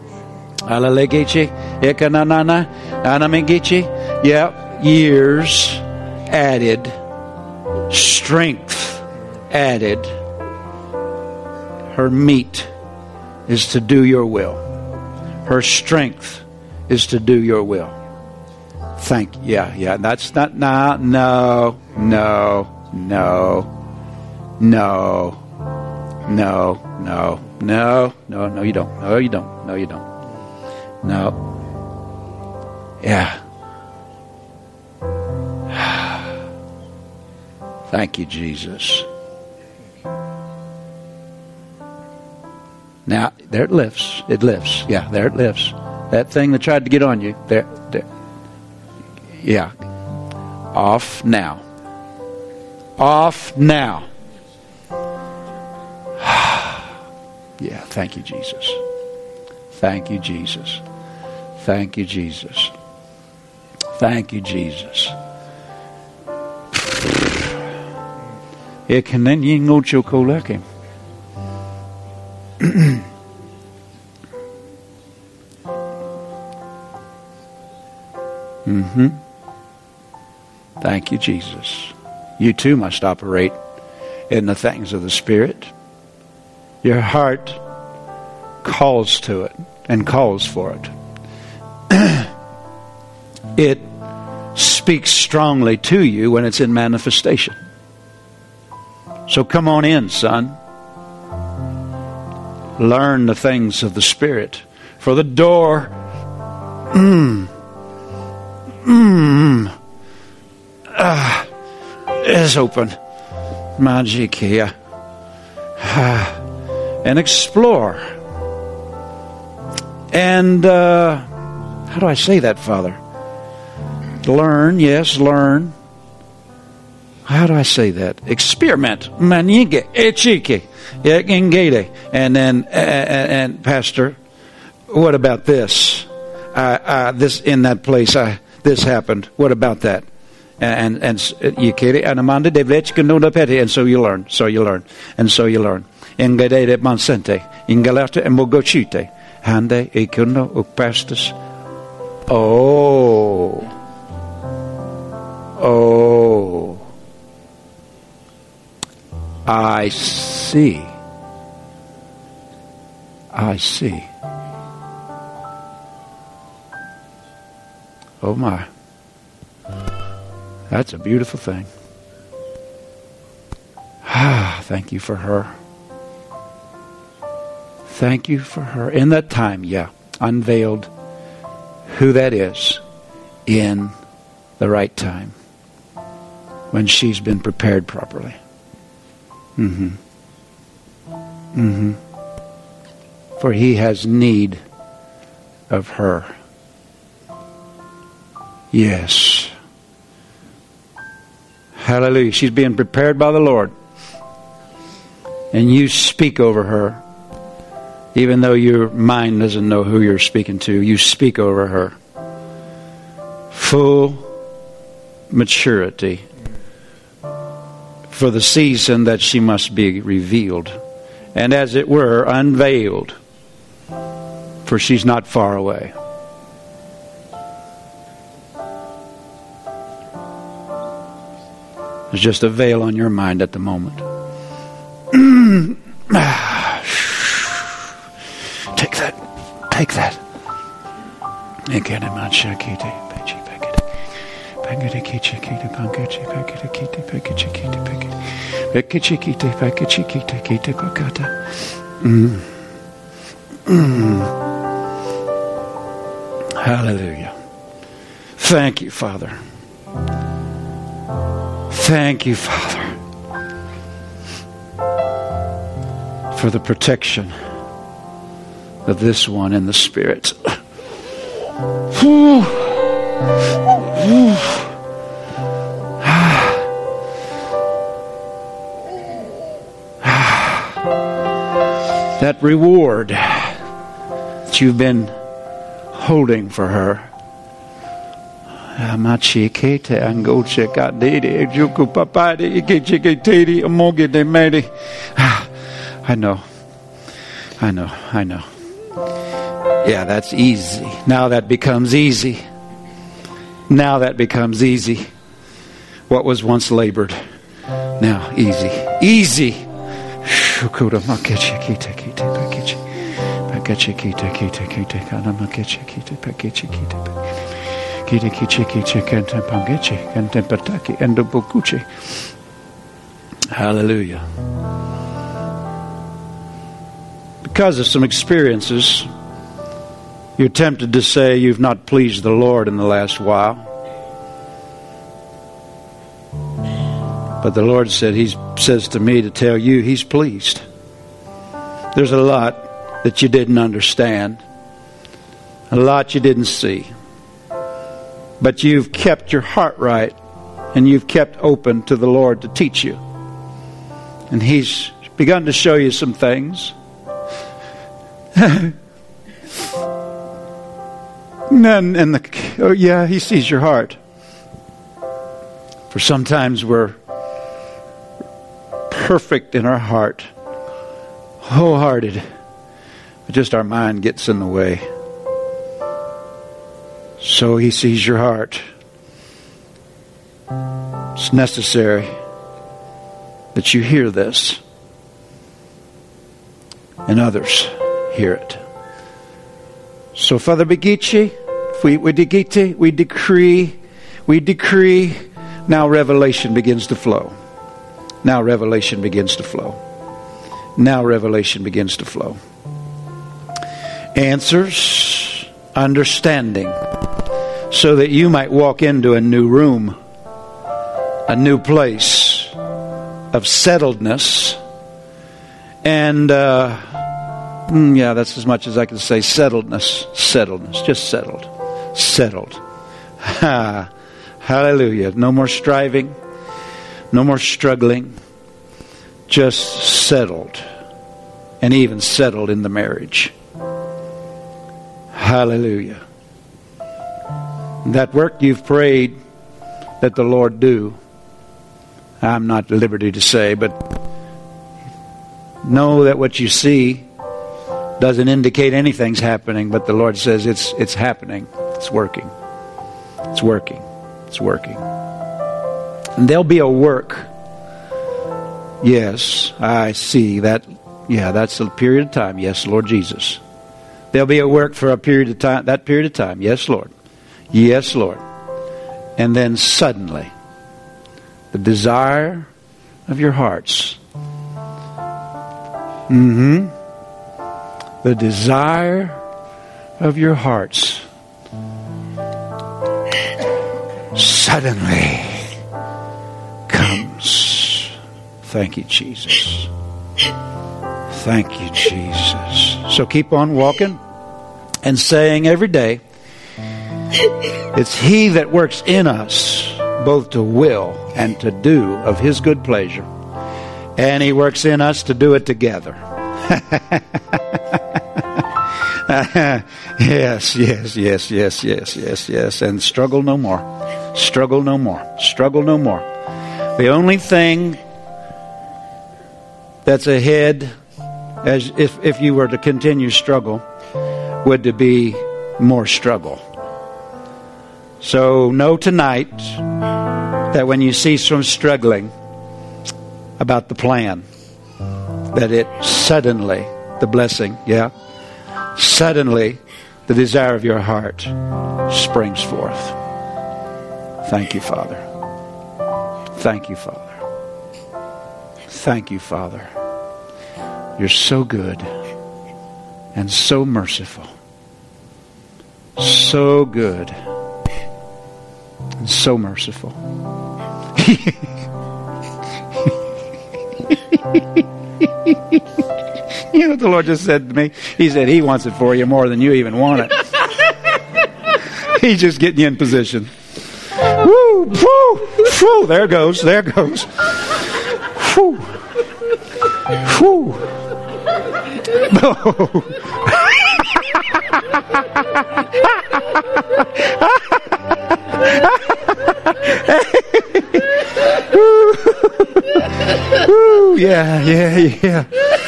Yeah, years added, strength added. Her meat is to do your will. Her strength is to do your will. Thank you. Yeah, yeah. That's not, nah, no, no, no, no, no, no, no, no, no, you don't. No, you don't. No, you don't. No. Yeah. Thank you, Jesus. Now, there it lifts. It lifts. Yeah, there it lifts. That thing that tried to get on you. There, there. Yeah. Off now. Off now. Yeah, thank you, Jesus. Thank you, Jesus. Thank you, Jesus. Thank you, Jesus. Mm-hmm. Thank you, Jesus. You too must operate in the things of the Spirit. Your heart calls to it and calls for it. It speaks strongly to you when it's in manifestation. So come on in, son. Learn the things of the Spirit. For the door mm, mm, uh, is open. Magikia. Ah, and explore. And uh, how do I say that, Father? Learn, yes, learn. How do I say that? Experiment. Manige, echike, engede. And then, and, and Pastor, what about this? Uh, uh, this in that place, uh, this happened. What about that? And and you and Amanda de Vechkanona and so you learn, so you learn, and so you learn. Engede mansente, ingalata and mogochite, hande ekuno ukpastus. Oh. Oh, I see. I see. Oh my. That's a beautiful thing. Ah, thank you for her. Thank you for her. In that time, yeah, unveiled who that is in the right time. When she's been prepared properly. Mm-hmm. Mm-hmm. For he has need of her. Yes. Hallelujah. She's being prepared by the Lord. And you speak over her. Even though your mind doesn't know who you're speaking to, you speak over her. Full maturity. For the season that she must be revealed, and as it were, unveiled, for she's not far away. There's just a veil on your mind at the moment. Take that. Take that. Mm. Mm. Hallelujah. Thank you, Father. Thank you, Father, for the protection of this one in the Spirit. Whew. Whew. That reward that you've been holding for her. I know. I know. I know. Yeah, that's easy. Now that becomes easy. Now that becomes easy. What was once labored, now easy. Easy. Hallelujah. Because of some experiences, you're tempted to say you've not pleased the Lord in the last while. But the Lord said, He says to me to tell you He's pleased. There's a lot that you didn't understand. A lot you didn't see. But you've kept your heart right, and you've kept open to the Lord to teach you. And He's begun to show you some things. and and the, oh yeah, He sees your heart. For sometimes we're perfect in our heart, wholehearted, but just our mind gets in the way. So He sees your heart. It's necessary that you hear this and others hear it. So Father Begici, we, we, digite, we decree, we decree, now revelation begins to flow. Now revelation begins to flow. Now revelation begins to flow. Answers, understanding, so that you might walk into a new room, a new place of settledness. And, uh, mm, yeah, that's as much as I can say. Settledness, settledness, just settled, settled. Ha, hallelujah. No more striving, no more struggling, just settled, and even settled in the marriage. Hallelujah. That work you've prayed that the Lord do, I'm not at liberty to say, but know that what you see doesn't indicate anything's happening, but the Lord says it's it's happening. It's working. It's working. It's working. And there'll be a work. Yes, I see that. Yeah, that's a period of time. Yes, Lord Jesus. There'll be a work for a period of time. That period of time. Yes, Lord. Yes, Lord. And then suddenly, the desire of your hearts. Mm-hmm. The desire of your hearts. Suddenly comes. Thank you, Jesus. Thank you, Jesus. So keep on walking and saying every day, it's He that works in us both to will and to do of His good pleasure. And He works in us to do it together. Yes, yes, yes, yes, yes, yes, yes. And struggle no more. Struggle no more. Struggle no more. The only thing that's ahead, as if, if you were to continue struggle, would to be more struggle. So know tonight that when you cease from struggling about the plan, that it suddenly, the blessing, yeah, suddenly the desire of your heart springs forth. Thank you, Father. Thank you, Father. Thank you, Father. You're so good and so merciful. So good and so merciful. You know what the Lord just said to me? He said He wants it for you more than you even want it. He's just getting you in position. Woo, woo, woo. There goes, there goes. Woo, woo. Oh. Woo, yeah, yeah, yeah.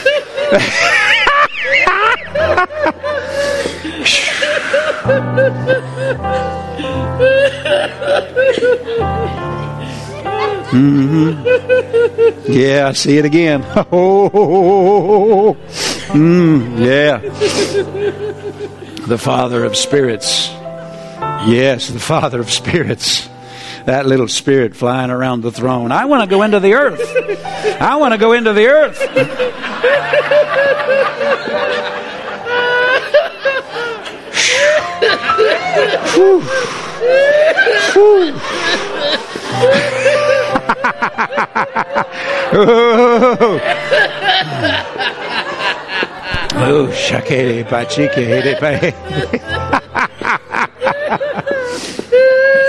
Mm-hmm. Yeah, I see it again. Oh, mm, yeah. The Father of spirits. Yes, the Father of spirits. That little spirit flying around the throne. I want to go into the earth. I want to go into the earth. Whew. Whew. Oh, oh, shakere pachike.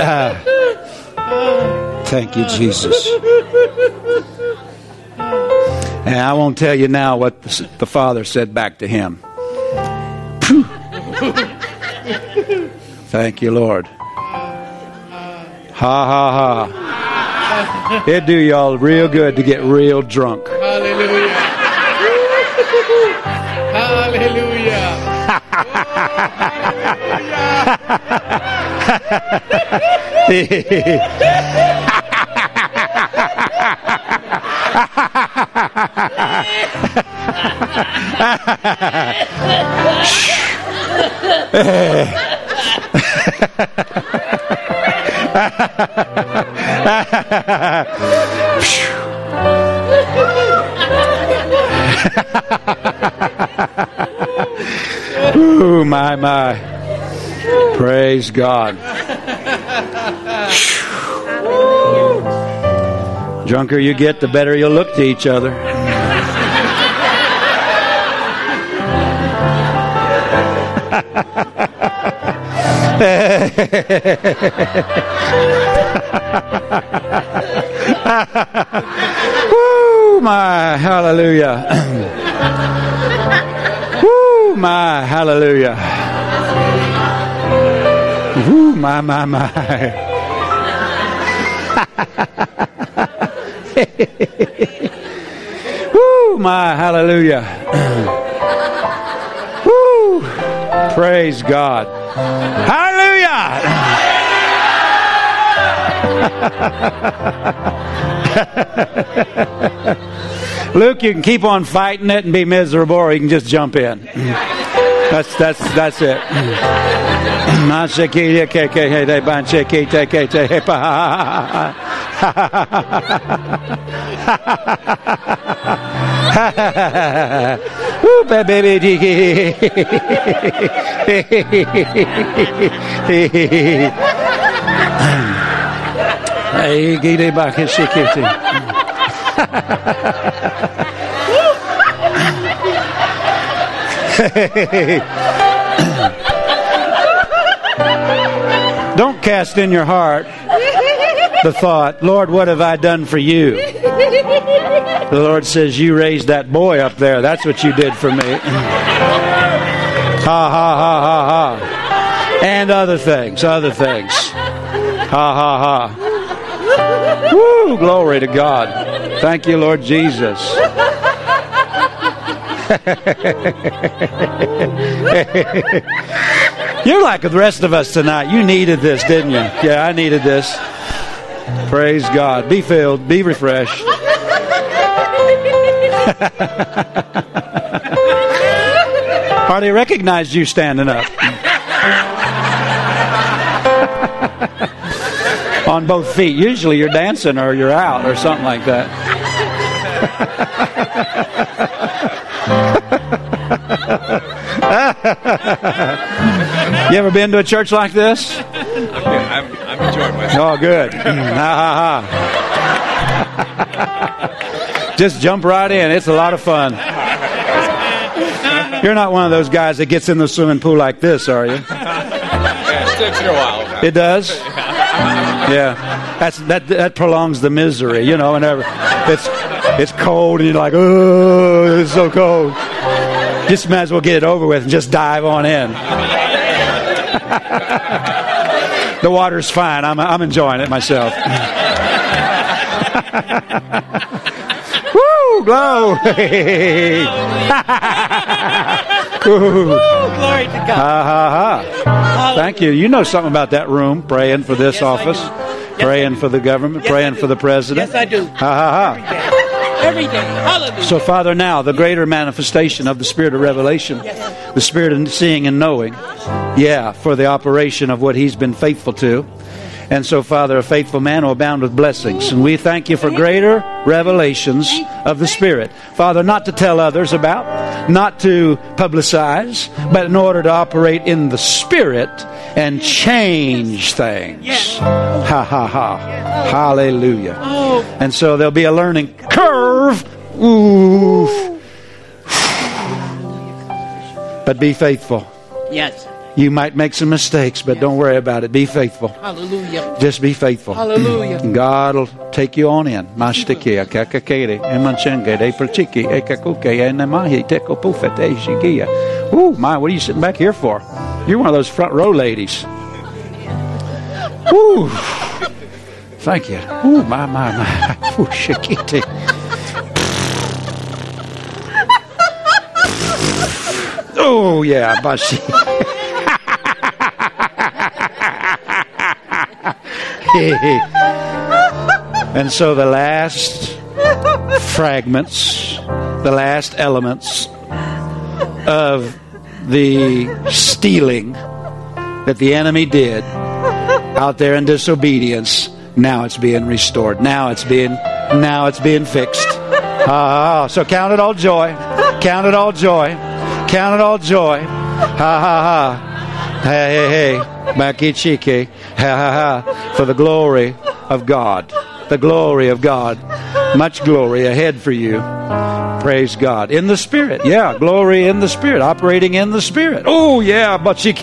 Uh, thank you, Jesus. And I won't tell you now what the, the Father said back to him. Thank you, Lord. Ha, ha, ha. It'd do y'all real good to get real drunk. Hallelujah. Hallelujah. Ooh, my, my. Praise God. Drunker you get, the better you'll look to each other. Woo, my hallelujah. Woo, my hallelujah. Woo, my, my, my. Woo, my hallelujah. Woo, praise God. Hallelujah. Luke, you can keep on fighting it and be miserable, or you can just jump in. That's that's that's it. Ooh, baby. Hey, get it back and shake it. Don't cast in your heart the thought, Lord, what have I done for you? The Lord says, you raised that boy up there. That's what you did for me. Ha, ha, ha, ha, ha. And other things, other things. Ha, ha, ha. Woo, glory to God. Thank you, Lord Jesus. You're like the rest of us tonight. You needed this, didn't you? Yeah, I needed this. Praise God. Be filled. Be refreshed. Hardly recognized you standing up. On both feet. Usually you're dancing or you're out or something like that. You ever been to a church like this? I'm, I'm enjoying myself. Oh, good. Ha, ha, ha. Just jump right in. It's a lot of fun. You're not one of those guys that gets in the swimming pool like this, are you? Yeah, it sticks for a while. It does? Yeah. That's that that prolongs the misery, you know, whenever it's it's cold and you're like, oh, it's so cold. Just might as well get it over with and just dive on in. The water's fine. I'm I'm enjoying it myself. Woo, glory. Glory to God. Ha, ha, ha. Thank you. You know something about that room, praying for this Yes, office, yes, praying for the government, yes, praying for the president. Yes, I do. Ha, ha, ha. Every day. Hallelujah. So, Father, now the greater manifestation of the Spirit of revelation, the Spirit of seeing and knowing, yeah, for the operation of what He's been faithful to. And so, Father, a faithful man will abound with blessings. And we thank you for greater revelations of the Spirit. Father, not to tell others about, not to publicize, but in order to operate in the Spirit and change things. Ha, ha, ha. Hallelujah. And so there'll be a learning curve. Ooh. But be faithful. Yes. You might make some mistakes, but don't worry about it. Be faithful. Hallelujah. Just be faithful. Hallelujah. God will take you on in. Mashtikia, kakakere, emanchenge, de perchiki, ekakuke, enemahi, teko pufete, shikia. Ooh, my, what are you sitting back here for? You're one of those front row ladies. Ooh. Thank you. Ooh, my, my, my. Ooh, shikiti. Oh, yeah, bashi. And so the last fragments, the last elements of the stealing that the enemy did out there in disobedience, now it's being restored. Now it's being now it's being fixed. Ah, so count it all joy. Count it all joy. Count it all joy. Ha ha ha. Hey hey hey. Makichike. Ha ha ha. For the glory of God. The glory of God. Much glory ahead for you. Praise God. In the Spirit. Yeah, glory in the Spirit. Operating in the Spirit. Oh, yeah.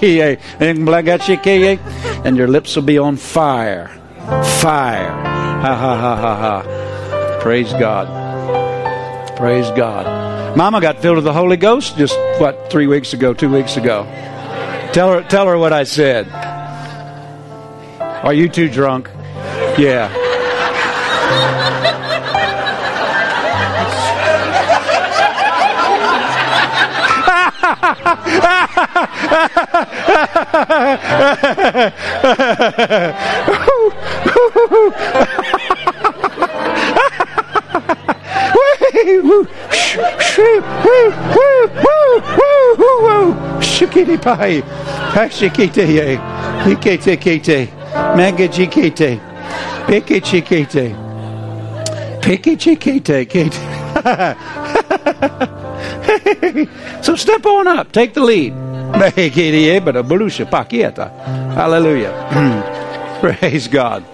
And your lips will be on fire. Fire. Ha, ha, ha, ha, ha. Praise God. Praise God. Mama got filled with the Holy Ghost just, what, three weeks ago, two weeks ago. Tell her, tell her what I said. Are you too drunk? Yeah. Shikiti pai, shikite ye, ikete kete, magajikete, pikechikete, pikechikete kete. So step on up, take the lead. Hallelujah. Praise God.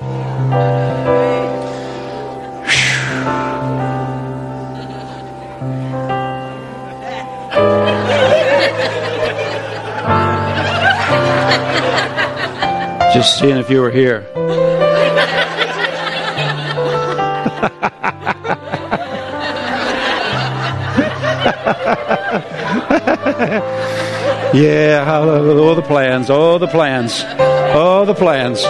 Just seeing if you were here. Yeah, hallelujah. Oh, the plans. Oh, the plans. Oh, the plans.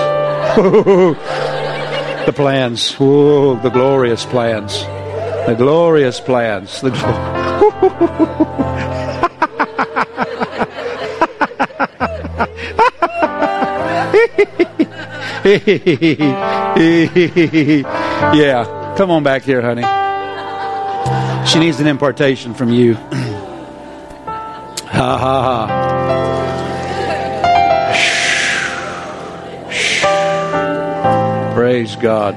The plans. Oh, the glorious plans. The glorious plans. The glo- Yeah, come on back here, honey. She needs an impartation from you. Ha ha ha. Praise God.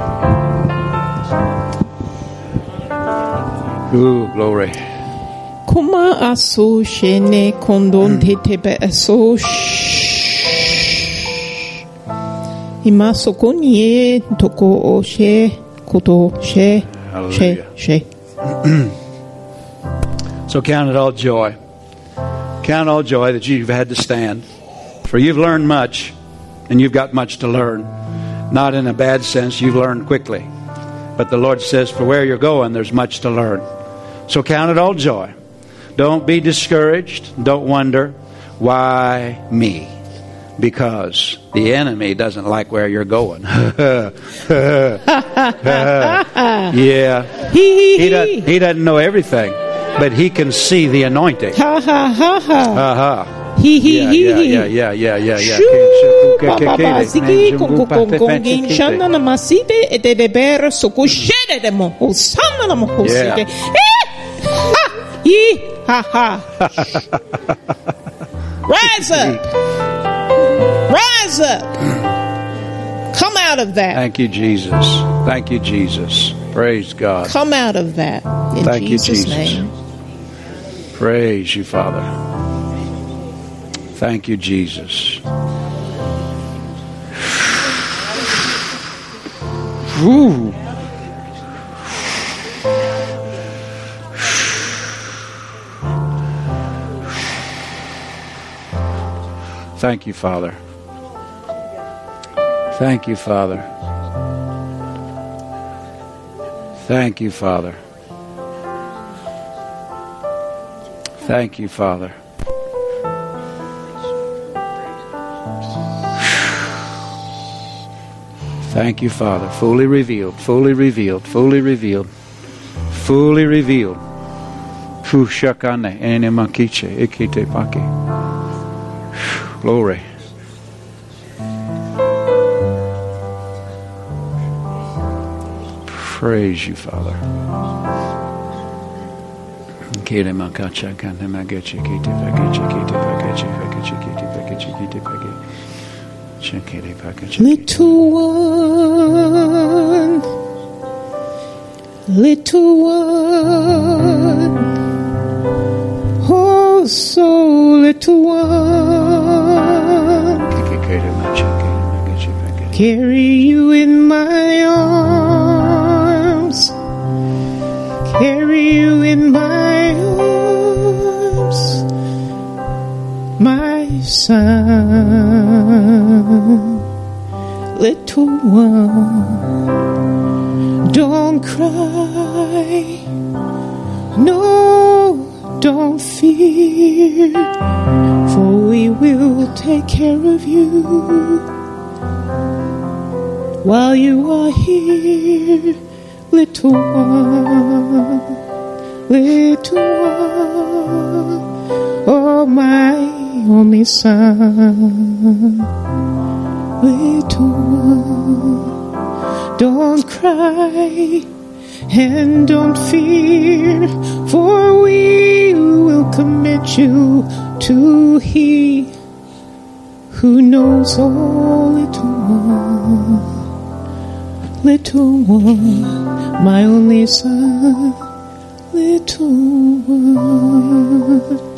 Ooh, glory. Kuma aso shene kondon tetebe aso Ima sokonye toko o she koto she she she. So count it all joy. Count all joy that you've had to stand. For you've learned much, and you've got much to learn. Not in a bad sense, you've learned quickly. But the Lord says, for where you're going, there's much to learn. So count it all joy. Don't be discouraged. Don't wonder, why me? Because the enemy doesn't like where you're going. Yeah. He, doesn't, he doesn't know everything, but he can see the anointing. Ha ha ha ha. Ha ha. He he he yeah, yeah, yeah, yeah, yeah, yeah. Rise up. Rise up. Come out of that. Thank you, Jesus. Thank you, Jesus. Praise God. Come out of that. In Thank Jesus' you, Jesus. name. Praise you, Father. Thank you, Jesus. Woo. Thank you, Father. Thank you, Father. Thank you, Father. Thank you, Father. Thank you, Father. Fully revealed, fully revealed, fully revealed, fully revealed. Glory. Praise you, Father. Little one, little one, oh, so little one, carry you in my arms, carry you in my arms, my son. Little one, don't cry, no, don't fear, for we will take care of you while you are here. Little one, little one, oh my only son. Little one, don't cry and don't fear, for we will commit you to He who knows all. Little one, little one, my only son. Little one.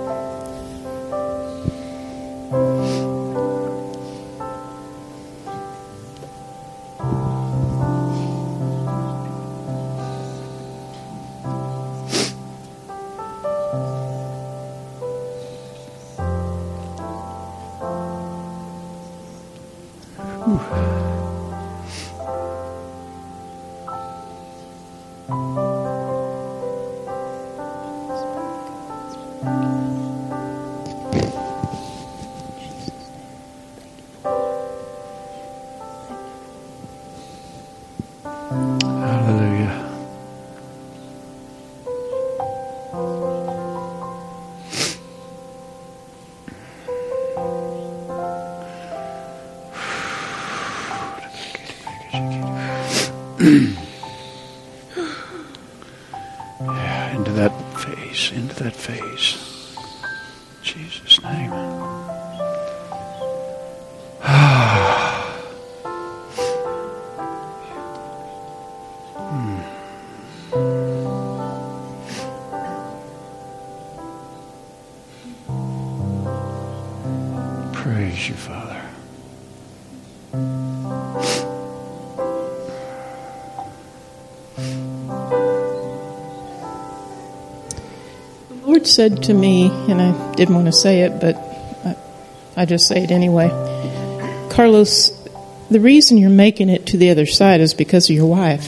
Yeah, into that phase, into that phase. In Jesus' name. hmm. Praise you, Father. The Lord said to me, and I didn't want to say it, but I, I just say it anyway. Carlos, the reason you're making it to the other side is because of your wife.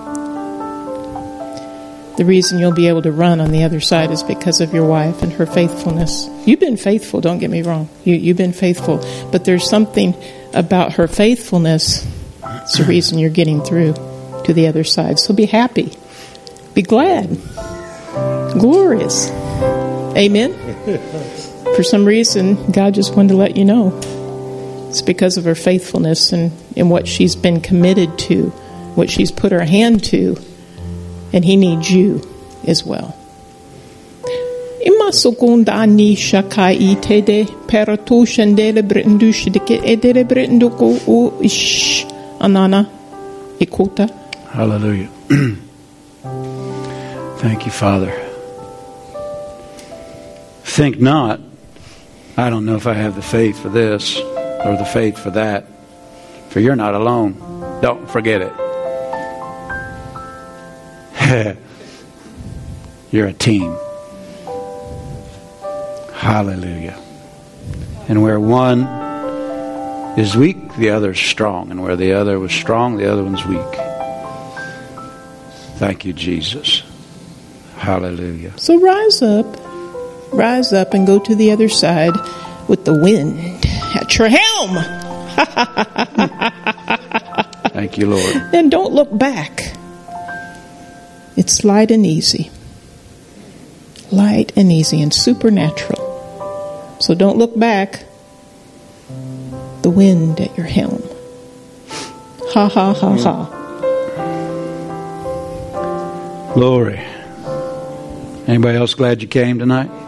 The reason you'll be able to run on the other side is because of your wife and her faithfulness. You've been faithful, don't get me wrong. You, you've been faithful. But there's something about her faithfulness. It's the reason you're getting through to the other side. So be happy. Be glad. Glorious. Amen. For some reason, God just wanted to let you know. It's because of her faithfulness and, and what she's been committed to, what she's put her hand to, and He needs you as well. Imasokundani shakai tede peratu shendele brindushdike edere brinduko u ish anana ikota. Hallelujah. Thank you, Father. Think not, I don't know if I have the faith for this or the faith for that, for you're not alone. Don't forget it. You're a team. Hallelujah. And where one is weak, the other is strong. And where the other was strong, the other one's weak. Thank you, Jesus. Hallelujah. So rise up. Rise up and go to the other side with the wind at your helm. Thank you, Lord. And don't look back. It's light and easy. Light and easy and supernatural. So don't look back. The wind at your helm. Ha, ha, ha, ha. Glory. Anybody else glad you came tonight?